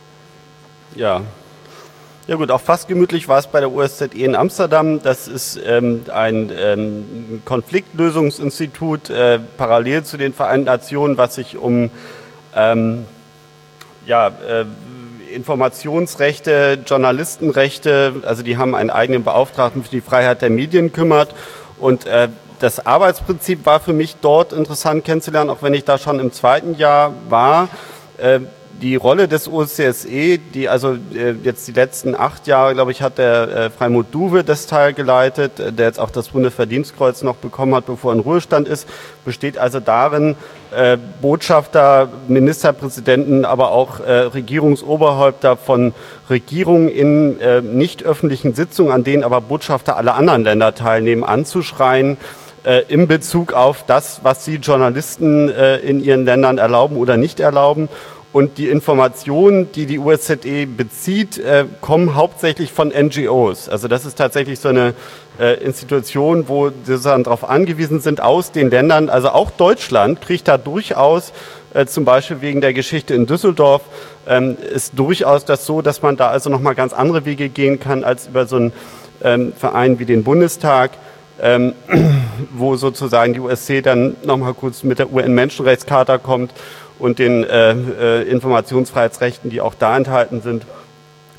Ja. Ja gut, auch fast gemütlich war es bei der O S Z E in Amsterdam. Das ist ähm, ein ähm, Konfliktlösungsinstitut äh, parallel zu den Vereinten Nationen, was sich um ähm, ja, äh, Informationsrechte, Journalistenrechte, also die haben einen eigenen Beauftragten für die Freiheit der Medien kümmert. Und äh, das Arbeitsprinzip war für mich dort interessant kennenzulernen, auch wenn ich da schon im zweiten Jahr war. Äh, Die Rolle des O S C S E, die also äh, jetzt die letzten acht Jahre, glaube ich, hat der äh, Freimut Duwe das Teil geleitet, äh, der jetzt auch das Bundesverdienstkreuz noch bekommen hat, bevor er in Ruhestand ist, besteht also darin, äh, Botschafter, Ministerpräsidenten, aber auch äh, Regierungsoberhäupter von Regierungen in äh, nicht öffentlichen Sitzungen, an denen aber Botschafter aller anderen Länder teilnehmen, anzuschreien, äh, in Bezug auf das, was sie Journalisten äh, in ihren Ländern erlauben oder nicht erlauben. Und die Informationen, die die O S Z E bezieht, äh, kommen hauptsächlich von N G Os. Also das ist tatsächlich so eine äh, Institution, wo sie sozusagen darauf angewiesen sind, aus den Ländern, also auch Deutschland kriegt da durchaus, äh, zum Beispiel wegen der Geschichte in Düsseldorf, ähm, ist durchaus das so, dass man da also nochmal ganz andere Wege gehen kann, als über so einen ähm, Verein wie den Bundestag, ähm, wo sozusagen die O S C E dann nochmal kurz mit der U N-Menschenrechtscharta kommt und den äh, äh, Informationsfreiheitsrechten, die auch da enthalten sind.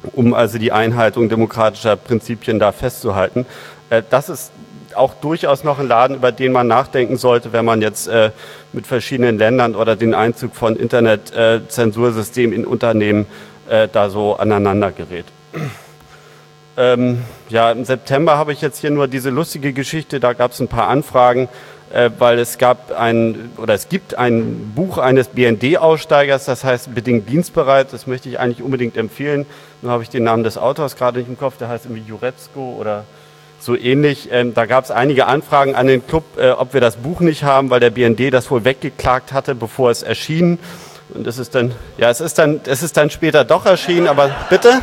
um also die Einhaltung demokratischer Prinzipien da festzuhalten. Äh, das ist auch durchaus noch ein Laden, über den man nachdenken sollte, wenn man jetzt äh, mit verschiedenen Ländern oder den Einzug von Internet-Zensursystemen in Unternehmen äh, da so aneinander gerät. Ähm, ja, im September habe ich jetzt hier nur diese lustige Geschichte, da gab es ein paar Anfragen, äh, weil es gab ein, oder es gibt ein Buch eines B N D-Aussteigers, das heißt Bedingt dienstbereit, das möchte ich eigentlich unbedingt empfehlen, nur habe ich den Namen des Autors gerade nicht im Kopf, der heißt irgendwie Jurecko oder so ähnlich. Ähm, da gab es einige Anfragen an den Club, äh, ob wir das Buch nicht haben, weil der B N D das wohl weggeklagt hatte, bevor es erschien. Und es ist dann, ja, es ist dann, es ist dann später doch erschienen, aber bitte?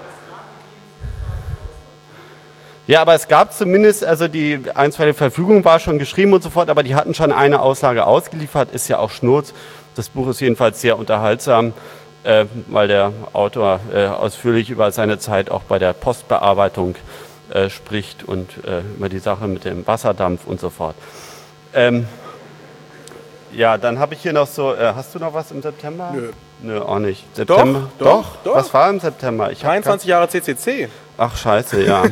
Ja, aber es gab zumindest, also die einstweilige Verfügung war schon geschrieben und so fort, aber die hatten schon eine Auslage ausgeliefert, ist ja auch Schnurz. Das Buch ist jedenfalls sehr unterhaltsam, äh, weil der Autor äh, ausführlich über seine Zeit auch bei der Postbearbeitung äh, spricht und äh, über die Sache mit dem Wasserdampf und so fort. Ähm, ja, dann habe ich hier noch so, äh, hast du noch was im September? Nö. Nö, auch nicht. September? Doch, doch, doch. Was war im September? Ich dreiundzwanzig Jahre C C C. Ach, scheiße, ja.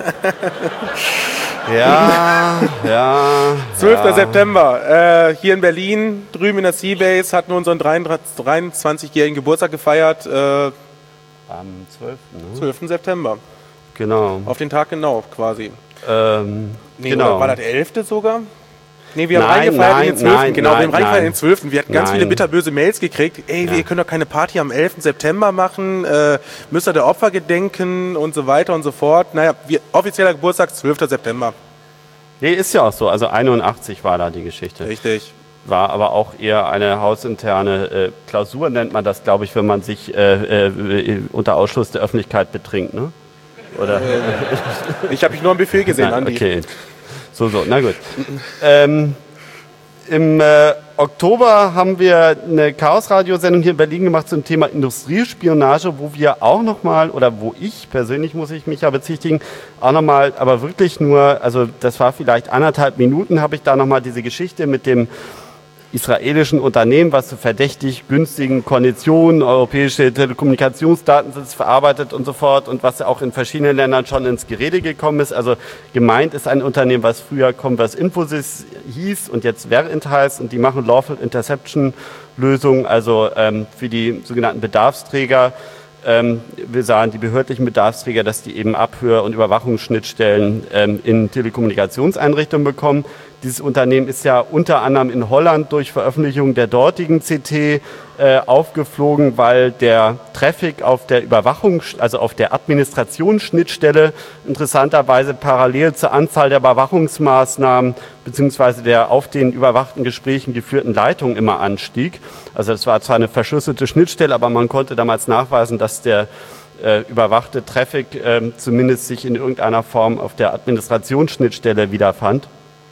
ja, ja. zwölfter Ja. September. Äh, hier in Berlin, drüben in der Seabase, hatten wir unseren dreiundzwanzigjährigen Geburtstag gefeiert. Äh, Am zwölften Ne? zwölften September. Genau. Auf den Tag genau, quasi. Ähm, Nee, genau. oder war das der elfte sogar? Nee, wir haben Nein, reingefeiert nein, in den zwölften nein, Genau, wir haben nein, reingefeiert in nein. den zwölften Wir hatten ganz Nein. viele bitterböse Mails gekriegt. Ey, Ja. wir können doch keine Party am elften September machen. Äh, müsst ihr der Opfer gedenken und so weiter und so fort. Naja, wir, offizieller Geburtstag zwölfter September. Nee, ist ja auch so. Also einundachtzig war da die Geschichte. Richtig. War aber auch eher eine hausinterne äh, Klausur, nennt man das, glaube ich, wenn man sich äh, äh, unter Ausschluss der Öffentlichkeit betrinkt, ne? Oder? Ich habe ich nur am Befehl gesehen, Nein, Andi. okay. So, so, na gut. ähm, Im äh, Oktober haben wir eine Chaos-Radio-Sendung hier in Berlin gemacht zum Thema Industriespionage, wo wir auch nochmal, oder wo ich persönlich, muss ich mich ja bezichtigen, auch nochmal, aber wirklich nur, also das war vielleicht anderthalb Minuten, habe ich da nochmal diese Geschichte mit dem israelischen Unternehmen, was zu verdächtig günstigen Konditionen europäische Telekommunikationsdatensatz verarbeitet und so fort und was auch in verschiedenen Ländern schon ins Gerede gekommen ist. Also gemeint ist ein Unternehmen, was früher Converse Infosys hieß und jetzt Verint heißt und die machen Lawful Interception Lösungen, also ähm, für die sogenannten Bedarfsträger. Ähm, wir sahen die behördlichen Bedarfsträger, dass die eben Abhör- und Überwachungsschnittstellen ähm, in Telekommunikationseinrichtungen bekommen. Dieses Unternehmen ist ja unter anderem in Holland durch Veröffentlichung der dortigen C T äh, aufgeflogen, weil der Traffic auf der Überwachung, also auf der Administrationsschnittstelle interessanterweise parallel zur Anzahl der Überwachungsmaßnahmen beziehungsweise der auf den überwachten Gesprächen geführten Leitungen immer anstieg. Also das war zwar eine verschlüsselte Schnittstelle, aber man konnte damals nachweisen, dass der äh, überwachte Traffic äh, zumindest sich in irgendeiner Form auf der Administrationsschnittstelle wiederfand.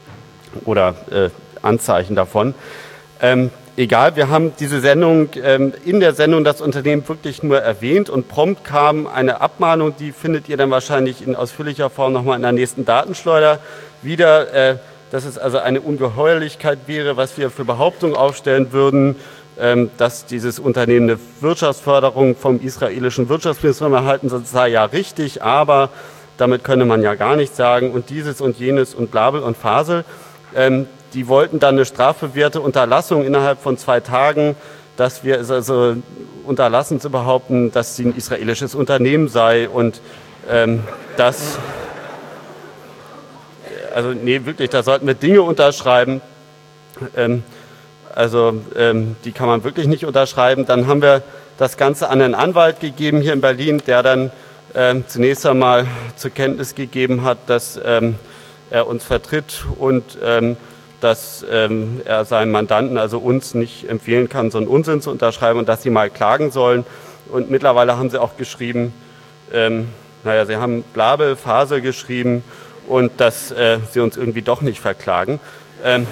Oder äh, Anzeichen davon. Ähm, egal, wir haben diese Sendung, ähm, in der Sendung das Unternehmen wirklich nur erwähnt und prompt kam eine Abmahnung, die findet ihr dann wahrscheinlich in ausführlicher Form nochmal in der nächsten Datenschleuder wieder, äh, dass es also eine Ungeheuerlichkeit wäre, was wir für Behauptungen aufstellen würden, ähm, dass dieses Unternehmen eine Wirtschaftsförderung vom israelischen Wirtschaftsministerium erhalten, das sei ja richtig, aber damit könne man ja gar nichts sagen und dieses und jenes und Blabel und Fasel. Ähm, die wollten dann eine strafbewährte Unterlassung innerhalb von zwei Tagen, dass wir also unterlassen zu behaupten, dass sie ein israelisches Unternehmen sei und ähm, das, also nee, wirklich, da sollten wir Dinge unterschreiben, ähm, also ähm, die kann man wirklich nicht unterschreiben. Dann haben wir das Ganze an einen Anwalt gegeben hier in Berlin, der dann ähm, zunächst einmal zur Kenntnis gegeben hat, dass ähm, er uns vertritt und ähm, dass ähm, er seinen Mandanten, also uns, nicht empfehlen kann, so einen Unsinn zu unterschreiben und dass sie mal klagen sollen. Und mittlerweile haben sie auch geschrieben, ähm, naja, sie haben Blabel, Fasel geschrieben und dass äh, sie uns irgendwie doch nicht verklagen. Ähm,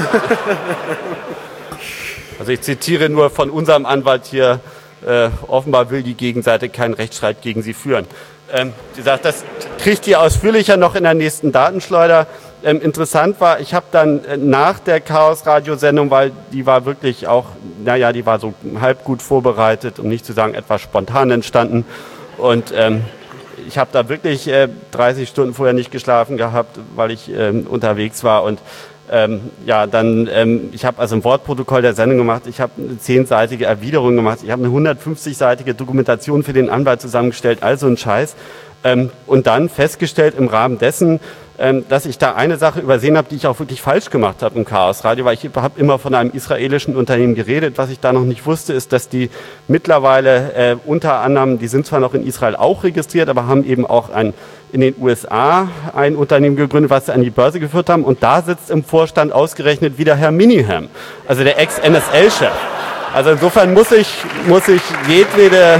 also ich zitiere nur von unserem Anwalt hier, äh, offenbar will die Gegenseite keinen Rechtsstreit gegen sie führen. Ähm, wie gesagt, das kriegt ihr ausführlicher noch in der nächsten Datenschleuder. Ähm, interessant war, ich habe dann äh, nach der Chaos-Radio-Sendung, weil die war wirklich auch, naja, die war so halb gut vorbereitet, um nicht zu sagen etwas spontan entstanden, Und ähm, ich habe da wirklich äh, dreißig Stunden vorher nicht geschlafen gehabt, weil ich ähm, unterwegs war. Und ähm, ja, dann, ähm, ich habe also ein Wortprotokoll der Sendung gemacht, ich habe eine zehnseitige Erwiderung gemacht, ich habe eine hundertfünfzigseitige Dokumentation für den Anwalt zusammengestellt, also ein Scheiß. Ähm, und dann festgestellt im Rahmen dessen, ähm, dass ich da eine Sache übersehen habe, die ich auch wirklich falsch gemacht habe im Chaos Radio, weil ich habe immer von einem israelischen Unternehmen geredet. Was ich da noch nicht wusste, ist, dass die mittlerweile äh, unter anderem, die sind zwar noch in Israel auch registriert, aber haben eben auch ein, in den U S A ein Unternehmen gegründet, was sie an die Börse geführt haben. Und da sitzt im Vorstand ausgerechnet wieder Herr Miniham, also der Ex-N S L-Chef. Also insofern muss ich, muss ich jedwede...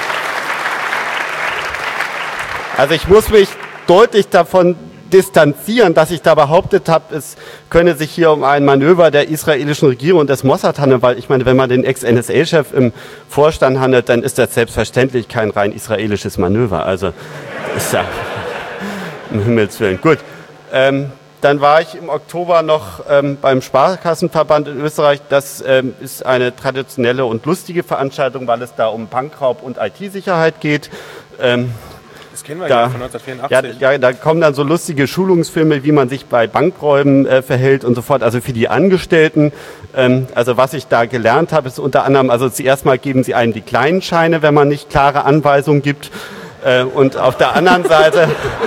Also ich muss mich deutlich davon distanzieren, dass ich da behauptet habe, es könne sich hier um ein Manöver der israelischen Regierung und des Mossad handeln, weil ich meine, wenn man den Ex-N S A-Chef im Vorstand handelt, dann ist das selbstverständlich kein rein israelisches Manöver. Also ist ja um Himmels Willen. Gut, ähm, dann war ich im Oktober noch ähm, beim Sparkassenverband in Österreich. Das ähm, ist eine traditionelle und lustige Veranstaltung, weil es da um Bankraub und I T-Sicherheit geht. Ähm, Das kennen wir da, ja von neunzehnhundertvierundachtzig. Ja, ja, da kommen dann so lustige Schulungsfilme, wie man sich bei Bankräuben äh, verhält und so fort. Also für die Angestellten. Ähm, also was ich da gelernt habe, ist unter anderem, also zuerst mal geben sie einem die kleinen Scheine, wenn man nicht klare Anweisungen gibt. Äh, und auf der anderen Seite...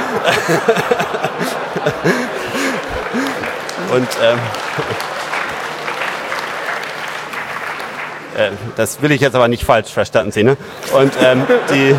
und... Ähm, äh, das will ich jetzt aber nicht falsch verstanden sehen. Ne? Und ähm, die...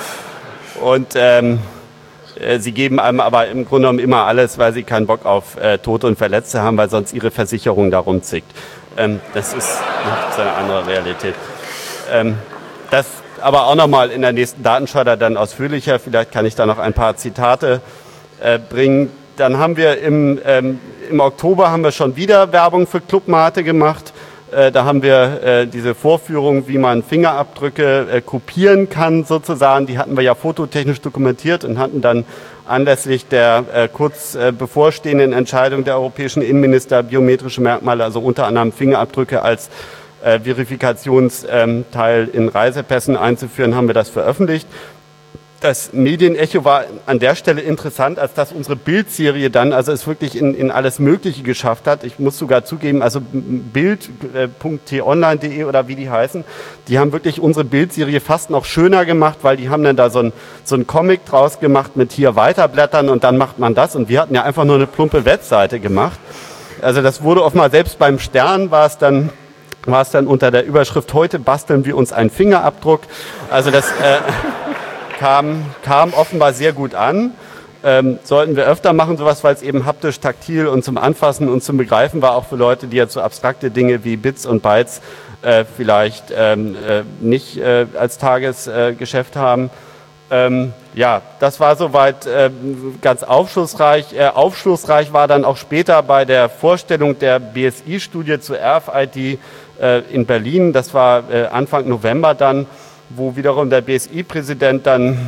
Und ähm, äh, sie geben einem aber im Grunde genommen immer alles, weil sie keinen Bock auf äh, Tote und Verletzte haben, weil sonst ihre Versicherung da rumzickt. Ähm, das ist, ist eine andere Realität. Ähm, das aber auch nochmal in der nächsten Datenschleuder dann ausführlicher. Vielleicht kann ich da noch ein paar Zitate äh, bringen. Dann haben wir im, ähm, im Oktober haben wir schon wieder Werbung für Clubmate gemacht. Äh, da haben wir äh, diese Vorführung, wie man Fingerabdrücke äh, kopieren kann sozusagen. Die hatten wir ja fototechnisch dokumentiert und hatten dann anlässlich der äh, kurz äh, bevorstehenden Entscheidung der europäischen Innenminister biometrische Merkmale, also unter anderem Fingerabdrücke als äh, Verifikationsteil in Reisepässen einzuführen, haben wir das veröffentlicht. Das Medienecho war an der Stelle interessant, als dass unsere Bildserie dann, also es wirklich in, in alles Mögliche geschafft hat. Ich muss sogar zugeben, also bild punkt t online punkt de oder wie die heißen, die haben wirklich unsere Bildserie fast noch schöner gemacht, weil die haben dann da so ein, so ein Comic draus gemacht mit hier weiterblättern und dann macht man das. Und wir hatten ja einfach nur eine plumpe Webseite gemacht. Also das wurde offenbar, selbst beim Stern war es dann, war es dann unter der Überschrift, heute basteln wir uns einen Fingerabdruck. Also das... Äh, Kam, kam offenbar sehr gut an. Ähm, sollten wir öfter machen, sowas, weil es eben haptisch, taktil und zum Anfassen und zum Begreifen war, auch für Leute, die jetzt so abstrakte Dinge wie Bits und Bytes äh, vielleicht ähm, äh, nicht äh, als Tagesgeschäft äh, haben. Ähm, ja, das war soweit äh, ganz aufschlussreich. Äh, aufschlussreich war dann auch später bei der Vorstellung der B S I-Studie zur R F I D äh, in Berlin. Das war äh, Anfang November dann, wo wiederum der B S I-Präsident dann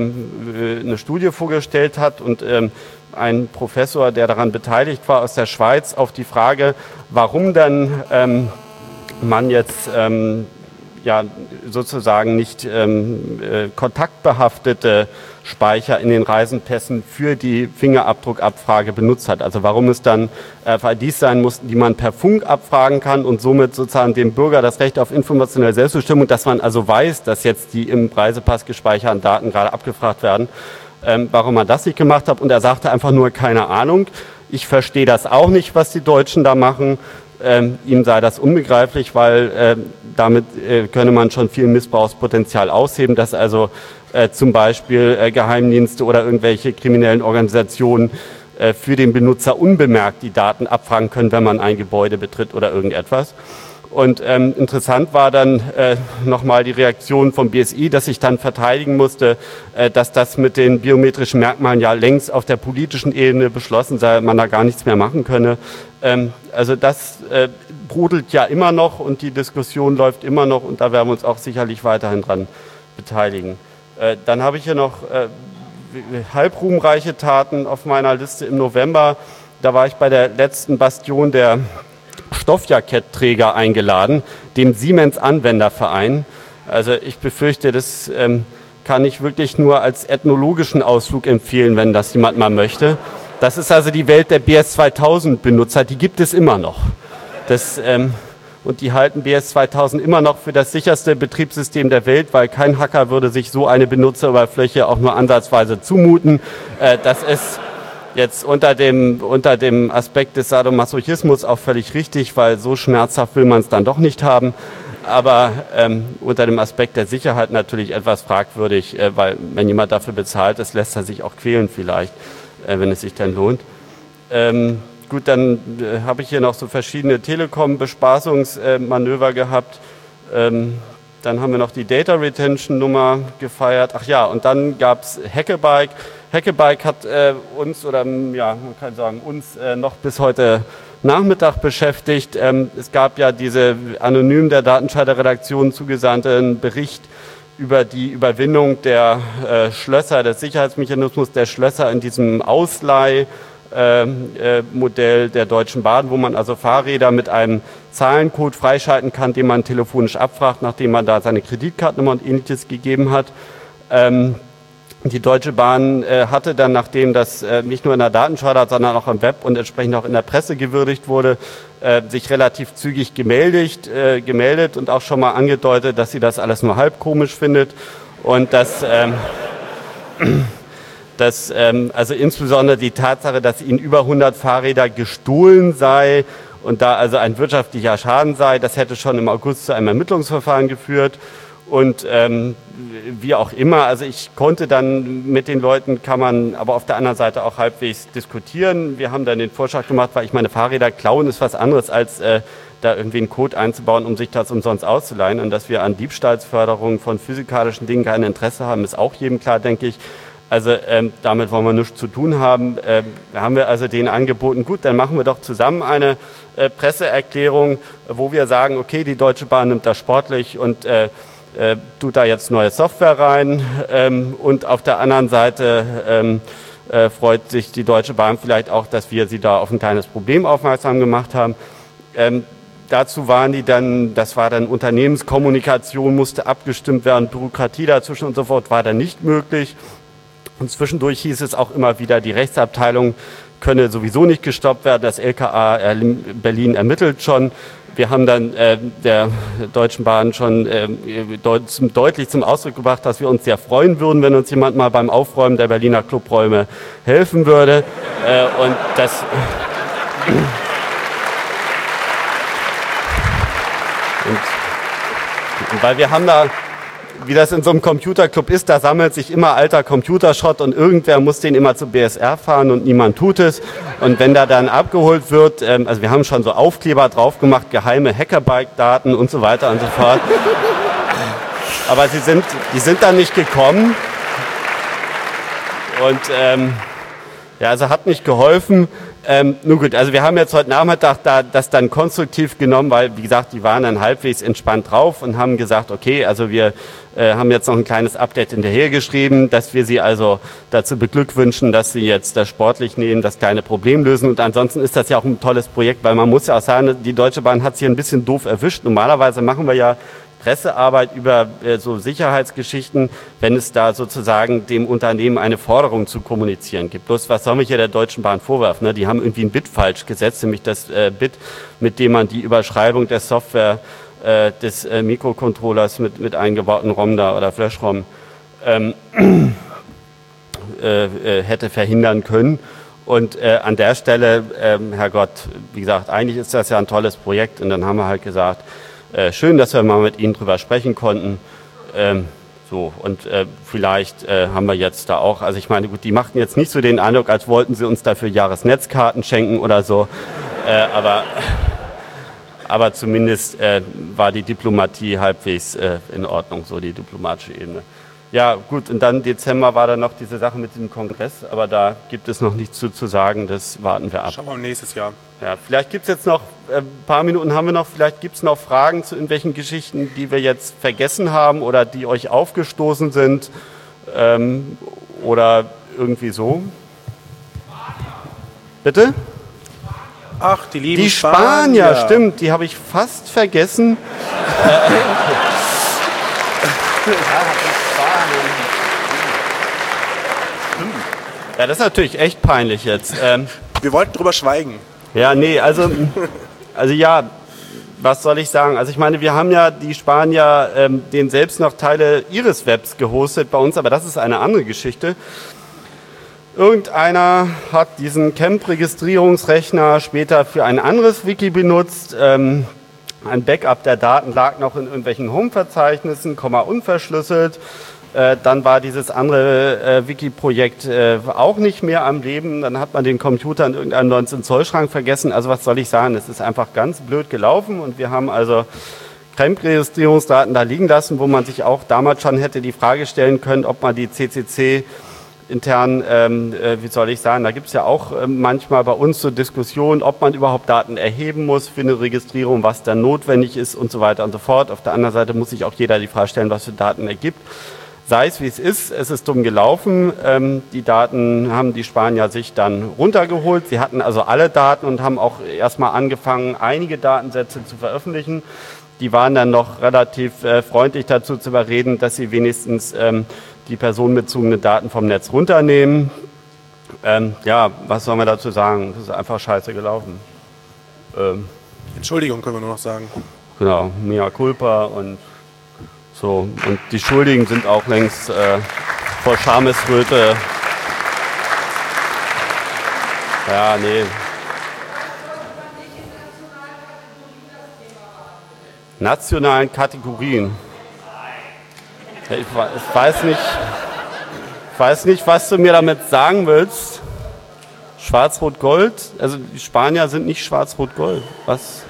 ähm, eine Studie vorgestellt hat und ähm, ein Professor, der daran beteiligt war aus der Schweiz, auf die Frage, warum dann ähm, man jetzt ähm, ja sozusagen nicht ähm, äh, kontaktbehaftete Speicher in den Reisepässen für die Fingerabdruckabfrage benutzt hat. Also warum es dann R F I Ds sein mussten, die man per Funk abfragen kann und somit sozusagen dem Bürger das Recht auf informationelle Selbstbestimmung, dass man also weiß, dass jetzt die im Reisepass gespeicherten Daten gerade abgefragt werden, ähm, warum man das nicht gemacht hat. Und er sagte einfach nur, keine Ahnung, ich verstehe das auch nicht, was die Deutschen da machen. Ähm, ihm sei das unbegreiflich, weil äh, damit äh, könne man schon viel Missbrauchspotenzial ausheben, dass also äh, zum Beispiel äh, Geheimdienste oder irgendwelche kriminellen Organisationen äh, für den Benutzer unbemerkt die Daten abfragen können, wenn man ein Gebäude betritt oder irgendetwas. Und ähm, interessant war dann äh, nochmal die Reaktion vom B S I, dass ich dann verteidigen musste, äh, dass das mit den biometrischen Merkmalen ja längst auf der politischen Ebene beschlossen sei, man da gar nichts mehr machen könne. Ähm, also das äh, brodelt ja immer noch und die Diskussion läuft immer noch und da werden wir uns auch sicherlich weiterhin dran beteiligen. Äh, dann habe ich hier noch äh, halbruhmreiche Taten auf meiner Liste im November. Da war ich bei der letzten Bastion der Stoffjacketträger eingeladen, dem Siemens Anwenderverein. Also ich befürchte, das ähm, kann ich wirklich nur als ethnologischen Ausflug empfehlen, wenn das jemand mal möchte. Das ist also die Welt der B S zweitausend Benutzer, die gibt es immer noch. Das, ähm, und die halten B S zweitausend immer noch für das sicherste Betriebssystem der Welt, weil kein Hacker würde sich so eine Benutzeroberfläche auch nur ansatzweise zumuten. Äh, das ist jetzt unter dem, unter dem Aspekt des Sadomasochismus auch völlig richtig, weil so schmerzhaft will man es dann doch nicht haben. Aber ähm, unter dem Aspekt der Sicherheit natürlich etwas fragwürdig, äh, weil wenn jemand dafür bezahlt ist, lässt er sich auch quälen vielleicht, äh, wenn es sich dann lohnt. Ähm, gut, dann äh, habe ich hier noch so verschiedene Telekom-Bespaßungsmanöver äh, gehabt. Ähm, dann haben wir noch die Data Retention Nummer gefeiert. Ach ja, und dann gab es Hackabike. Hackabike hat äh, uns, oder ja, man kann sagen, uns äh, noch bis heute Nachmittag beschäftigt. Ähm, es gab ja diese anonym der Datenscheider-Redaktion zugesandten Bericht über die Überwindung der äh, Schlösser, des Sicherheitsmechanismus der Schlösser in diesem Ausleih äh, äh, Modell der Deutschen Bahn, wo man also Fahrräder mit einem Zahlencode freischalten kann, den man telefonisch abfragt, nachdem man da seine Kreditkartennummer und Ähnliches gegeben hat. Ähm, Die Deutsche Bahn äh, hatte dann, nachdem das äh, nicht nur in der Datenscheider, sondern auch im Web und entsprechend auch in der Presse gewürdigt wurde, äh, sich relativ zügig gemeldet, äh, gemeldet und auch schon mal angedeutet, dass sie das alles nur halb komisch findet und dass, ähm, dass ähm, also insbesondere die Tatsache, dass ihnen über hundert Fahrräder gestohlen sei und da also ein wirtschaftlicher Schaden sei, das hätte schon im August zu einem Ermittlungsverfahren geführt. Und ähm, wie auch immer, also ich konnte dann mit den Leuten, kann man aber auf der anderen Seite auch halbwegs diskutieren. Wir haben dann den Vorschlag gemacht, weil ich meine, Fahrräder klauen ist was anderes, als äh, da irgendwie einen Code einzubauen, um sich das umsonst auszuleihen. Und dass wir an Diebstahlsförderung von physikalischen Dingen kein Interesse haben, ist auch jedem klar, denke ich. Also ähm, damit wollen wir nichts zu tun haben. Ähm, haben wir also denen angeboten, gut, dann machen wir doch zusammen eine äh, Presseerklärung, wo wir sagen, okay, die Deutsche Bahn nimmt das sportlich und äh, Äh, tut da jetzt neue Software rein ähm, und auf der anderen Seite ähm, äh, freut sich die Deutsche Bahn vielleicht auch, dass wir sie da auf ein kleines Problem aufmerksam gemacht haben. Ähm, dazu waren die dann, das war dann Unternehmenskommunikation, musste abgestimmt werden, Bürokratie dazwischen und so fort, war dann nicht möglich. Und zwischendurch hieß es auch immer wieder, die Rechtsabteilung könne sowieso nicht gestoppt werden, das L K A Berlin ermittelt schon. Wir haben dann äh, der Deutschen Bahn schon äh, deut zum, deutlich zum Ausdruck gebracht, dass wir uns sehr freuen würden, wenn uns jemand mal beim Aufräumen der Berliner Clubräume helfen würde. Äh, und das und, und weil wir haben da, wie das in so einem Computerclub ist, da sammelt sich immer alter Computerschrott und irgendwer muss den immer zu B S R fahren und niemand tut es. Und wenn da dann abgeholt wird, ähm, also wir haben schon so Aufkleber drauf gemacht, geheime Hackerbike-Daten und so weiter und so fort. Aber sie sind, die sind dann nicht gekommen. Und ähm, ja, also hat nicht geholfen. Ähm, nun gut, also wir haben jetzt heute Nachmittag da das dann konstruktiv genommen, weil, wie gesagt, die waren dann halbwegs entspannt drauf und haben gesagt, okay, also wir äh, haben jetzt noch ein kleines Update hinterhergeschrieben, dass wir sie also dazu beglückwünschen, dass sie jetzt das sportlich nehmen, das kleine Problem lösen. Und ansonsten ist das ja auch ein tolles Projekt, weil man muss ja auch sagen, die Deutsche Bahn hat es hier ein bisschen doof erwischt. Normalerweise machen wir ja Pressearbeit über äh, so Sicherheitsgeschichten, wenn es da sozusagen dem Unternehmen eine Forderung zu kommunizieren gibt. Bloß was sollen wir hier der Deutschen Bahn vorwerfen? Ne? Die haben irgendwie ein Bit falsch gesetzt, nämlich das äh, Bit, mit dem man die Überschreibung der Software äh, des äh, Mikrocontrollers mit, mit eingebauten ROM da oder Flash-ROM ähm, äh, äh, hätte verhindern können. Und äh, an der Stelle, äh, Herrgott, wie gesagt, eigentlich ist das ja ein tolles Projekt und dann haben wir halt gesagt, Äh, schön, dass wir mal mit Ihnen drüber sprechen konnten. Ähm, so, und äh, vielleicht äh, haben wir jetzt da auch, also ich meine, gut, die machten jetzt nicht so den Eindruck, als wollten sie uns dafür Jahresnetzkarten schenken oder so, äh, aber, aber zumindest äh, war die Diplomatie halbwegs äh, in Ordnung, so die diplomatische Ebene. Ja, gut, und dann Dezember war dann noch diese Sache mit dem Kongress, aber da gibt es noch nichts zu, zu sagen, das warten wir ab. Schauen wir mal nächstes Jahr. Ja, vielleicht gibt es jetzt noch, ein äh, paar Minuten haben wir noch, vielleicht gibt es noch Fragen zu irgendwelchen Geschichten, die wir jetzt vergessen haben oder die euch aufgestoßen sind ähm, oder irgendwie so. Bitte? Ach, die lieben Die Spanier, Spanier. Stimmt, die habe ich fast vergessen. Ja, das ist natürlich echt peinlich jetzt. Ähm, Wir wollten drüber schweigen. ja, nee, also, also ja, was soll ich sagen? Also ich meine, wir haben ja, die Spanier, ähm, denen selbst noch Teile ihres Webs gehostet bei uns, aber das ist eine andere Geschichte. Irgendeiner hat diesen Camp-Registrierungsrechner später für ein anderes Wiki benutzt. Ähm, ein Backup der Daten lag noch in irgendwelchen Home-Verzeichnissen, Komma unverschlüsselt. Äh, dann war dieses andere äh, Wiki-Projekt äh, auch nicht mehr am Leben. Dann hat man den Computer in irgendeinem neunzehn Zoll Schrank vergessen. Also was soll ich sagen? Es ist einfach ganz blöd gelaufen und wir haben also Camp-Registrierungsdaten da liegen lassen, wo man sich auch damals schon hätte die Frage stellen können, ob man die C C C intern, ähm, äh, wie soll ich sagen, da gibt es ja auch äh, manchmal bei uns so Diskussionen, ob man überhaupt Daten erheben muss für eine Registrierung, was dann notwendig ist und so weiter und so fort. Auf der anderen Seite muss sich auch jeder die Frage stellen, was für Daten er gibt. Sei es wie es ist, es ist dumm gelaufen. Ähm, die Daten haben die Spanier sich dann runtergeholt. Sie hatten also alle Daten und haben auch erstmal angefangen, einige Datensätze zu veröffentlichen. Die waren dann noch relativ äh, freundlich dazu zu überreden, dass sie wenigstens ähm, die personenbezogene Daten vom Netz runternehmen. Ähm, ja, was soll man dazu sagen? Das ist einfach scheiße gelaufen. Ähm, Entschuldigung, können wir nur noch sagen. Genau, mea culpa und so. Und die Schuldigen sind auch längst äh, vor Schamesröte. Ja, nee. Nationalen Kategorien. Ich weiß nicht, ich weiß nicht, was du mir damit sagen willst. Schwarz-Rot-Gold? Also die Spanier sind nicht Schwarz-Rot-Gold. Was?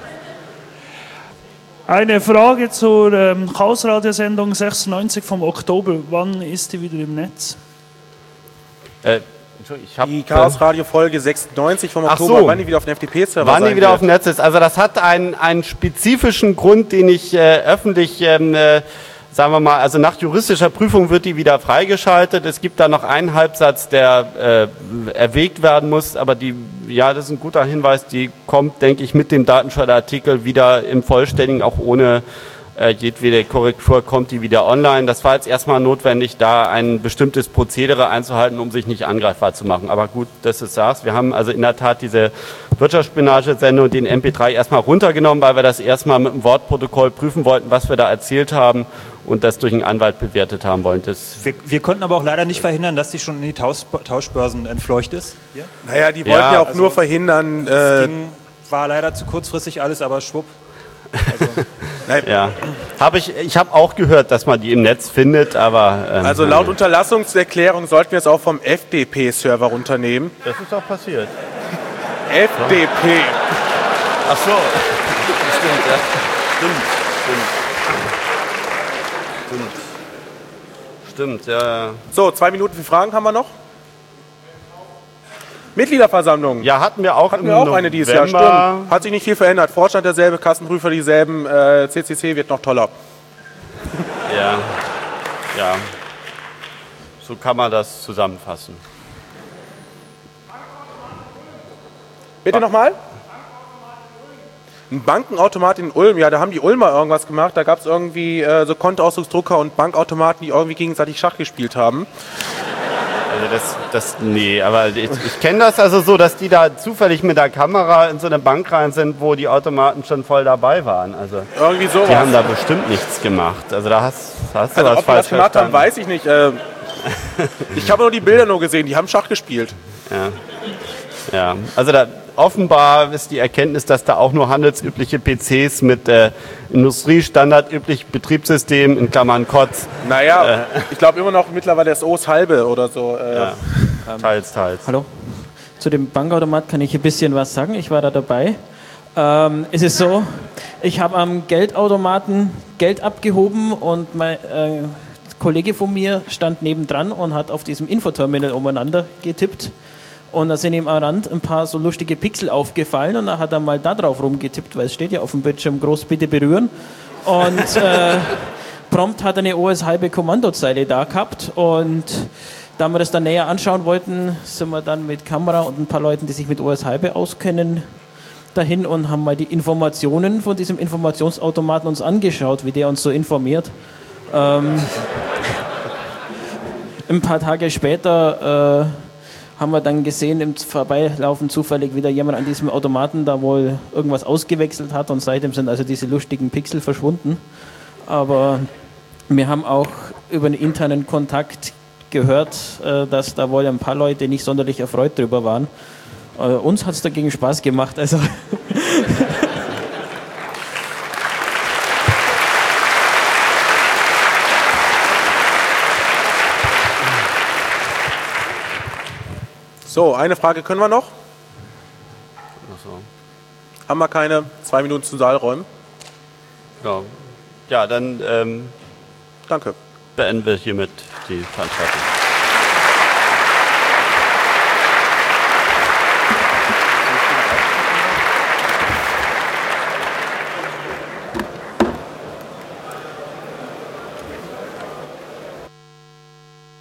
Eine Frage zur ähm, Chaosradiosendung sechsundneunzig vom Oktober. Wann ist die wieder im Netz? Äh, ich hab, die Chaosradio-Folge sechsundneunzig vom Oktober, so. wann die wieder auf dem F T P-Server Wann die wieder wird. auf dem Netz ist. Also das hat einen, einen spezifischen Grund, den ich äh, öffentlich, ähm, äh, sagen wir mal, also nach juristischer Prüfung wird die wieder freigeschaltet. Es gibt da noch einen Halbsatz, der äh, erwägt werden muss, aber die, ja, das ist ein guter Hinweis, die kommt, denke ich, mit dem Datenschutzartikel wieder im Vollständigen, auch ohne äh, jedwede Korrektur kommt die wieder online. Das war jetzt erstmal notwendig, da ein bestimmtes Prozedere einzuhalten, um sich nicht angreifbar zu machen. Aber gut, dass du es sagst. Wir haben also in der Tat diese Wirtschaftsspionage-Sendung und den M P drei erstmal runtergenommen, weil wir das erstmal mit dem Wortprotokoll prüfen wollten, was wir da erzählt haben und das durch einen Anwalt bewertet haben wollen. Das wir, wir konnten aber auch leider nicht verhindern, dass die schon in die Tausch, Tauschbörsen entfleucht ist. Ja? Naja, die wollten ja, ja auch also nur verhindern. Das äh, ging, war leider zu kurzfristig alles, aber schwupp. Also, ja, habe ich. Ich habe auch gehört, dass man die im Netz findet, aber ähm, also laut Unterlassungserklärung sollten wir es auch vom F D P-Server runternehmen. Das ist auch passiert. F D P. Ach so. Stimmt, ja. Stimmt, stimmt. Stimmt, ja. So, zwei Minuten für Fragen haben wir noch. Mitgliederversammlung. Ja, hatten wir auch. Hatten wir auch November. Eine dieses Jahr, stimmt. Hat sich nicht viel verändert. Vorstand derselbe, Kassenprüfer dieselben, äh, C C C wird noch toller. Ja, ja. So kann man das zusammenfassen. Bitte nochmal? Ein Bankenautomat in Ulm, ja, da haben die Ulmer irgendwas gemacht. Da gab es irgendwie äh, so Kontoausdrucksdrucker und Bankautomaten, die irgendwie gegenseitig Schach gespielt haben. Also das, das, nee, aber ich, ich kenne das also so, dass die da zufällig mit der Kamera in so eine Bank rein sind, wo die Automaten schon voll dabei waren. Also irgendwie sowas. Die haben da bestimmt nichts gemacht. Also da hast, hast du also was ob falsch die das gemacht haben, weiß ich nicht. Äh, ich habe nur die Bilder nur gesehen, die haben Schach gespielt. Ja, ja. Also da offenbar ist die Erkenntnis, dass da auch nur handelsübliche P Cs mit äh, industriestandardüblich Betriebssystem in Klammern C O T S. Naja, äh, ich glaube immer noch mittlerweile das O S halbe oder so. Äh, ja, teils, teils. Hallo. Zu dem Bankautomat kann ich ein bisschen was sagen. Ich war da dabei. Ähm, es ist so, ich habe am Geldautomaten Geld abgehoben und mein äh, Kollege von mir stand nebendran und hat auf diesem Infoterminal umeinander getippt. Und da sind ihm am Rand ein paar so lustige Pixel aufgefallen und da hat er mal da drauf rumgetippt, weil es steht ja auf dem Bildschirm groß bitte berühren. Und äh, prompt hat er eine O S halbe Kommandozeile da gehabt und da wir das dann näher anschauen wollten, sind wir dann mit Kamera und ein paar Leuten, die sich mit O S halbe auskennen, dahin und haben mal die Informationen von diesem Informationsautomaten uns angeschaut, wie der uns so informiert. Ähm, ein paar Tage später äh, haben wir dann gesehen, im Vorbeilaufen zufällig wieder jemand an diesem Automaten da wohl irgendwas ausgewechselt hat und seitdem sind also diese lustigen Pixel verschwunden. Aber wir haben auch über einen internen Kontakt gehört, dass da wohl ein paar Leute nicht sonderlich erfreut drüber waren. Uns hat es dagegen Spaß gemacht. Also So, eine Frage können wir noch? Also, Haben wir keine? Zwei Minuten zum Saalräumen. ja. ja, dann ähm, Danke. beenden wir hiermit die Veranstaltung.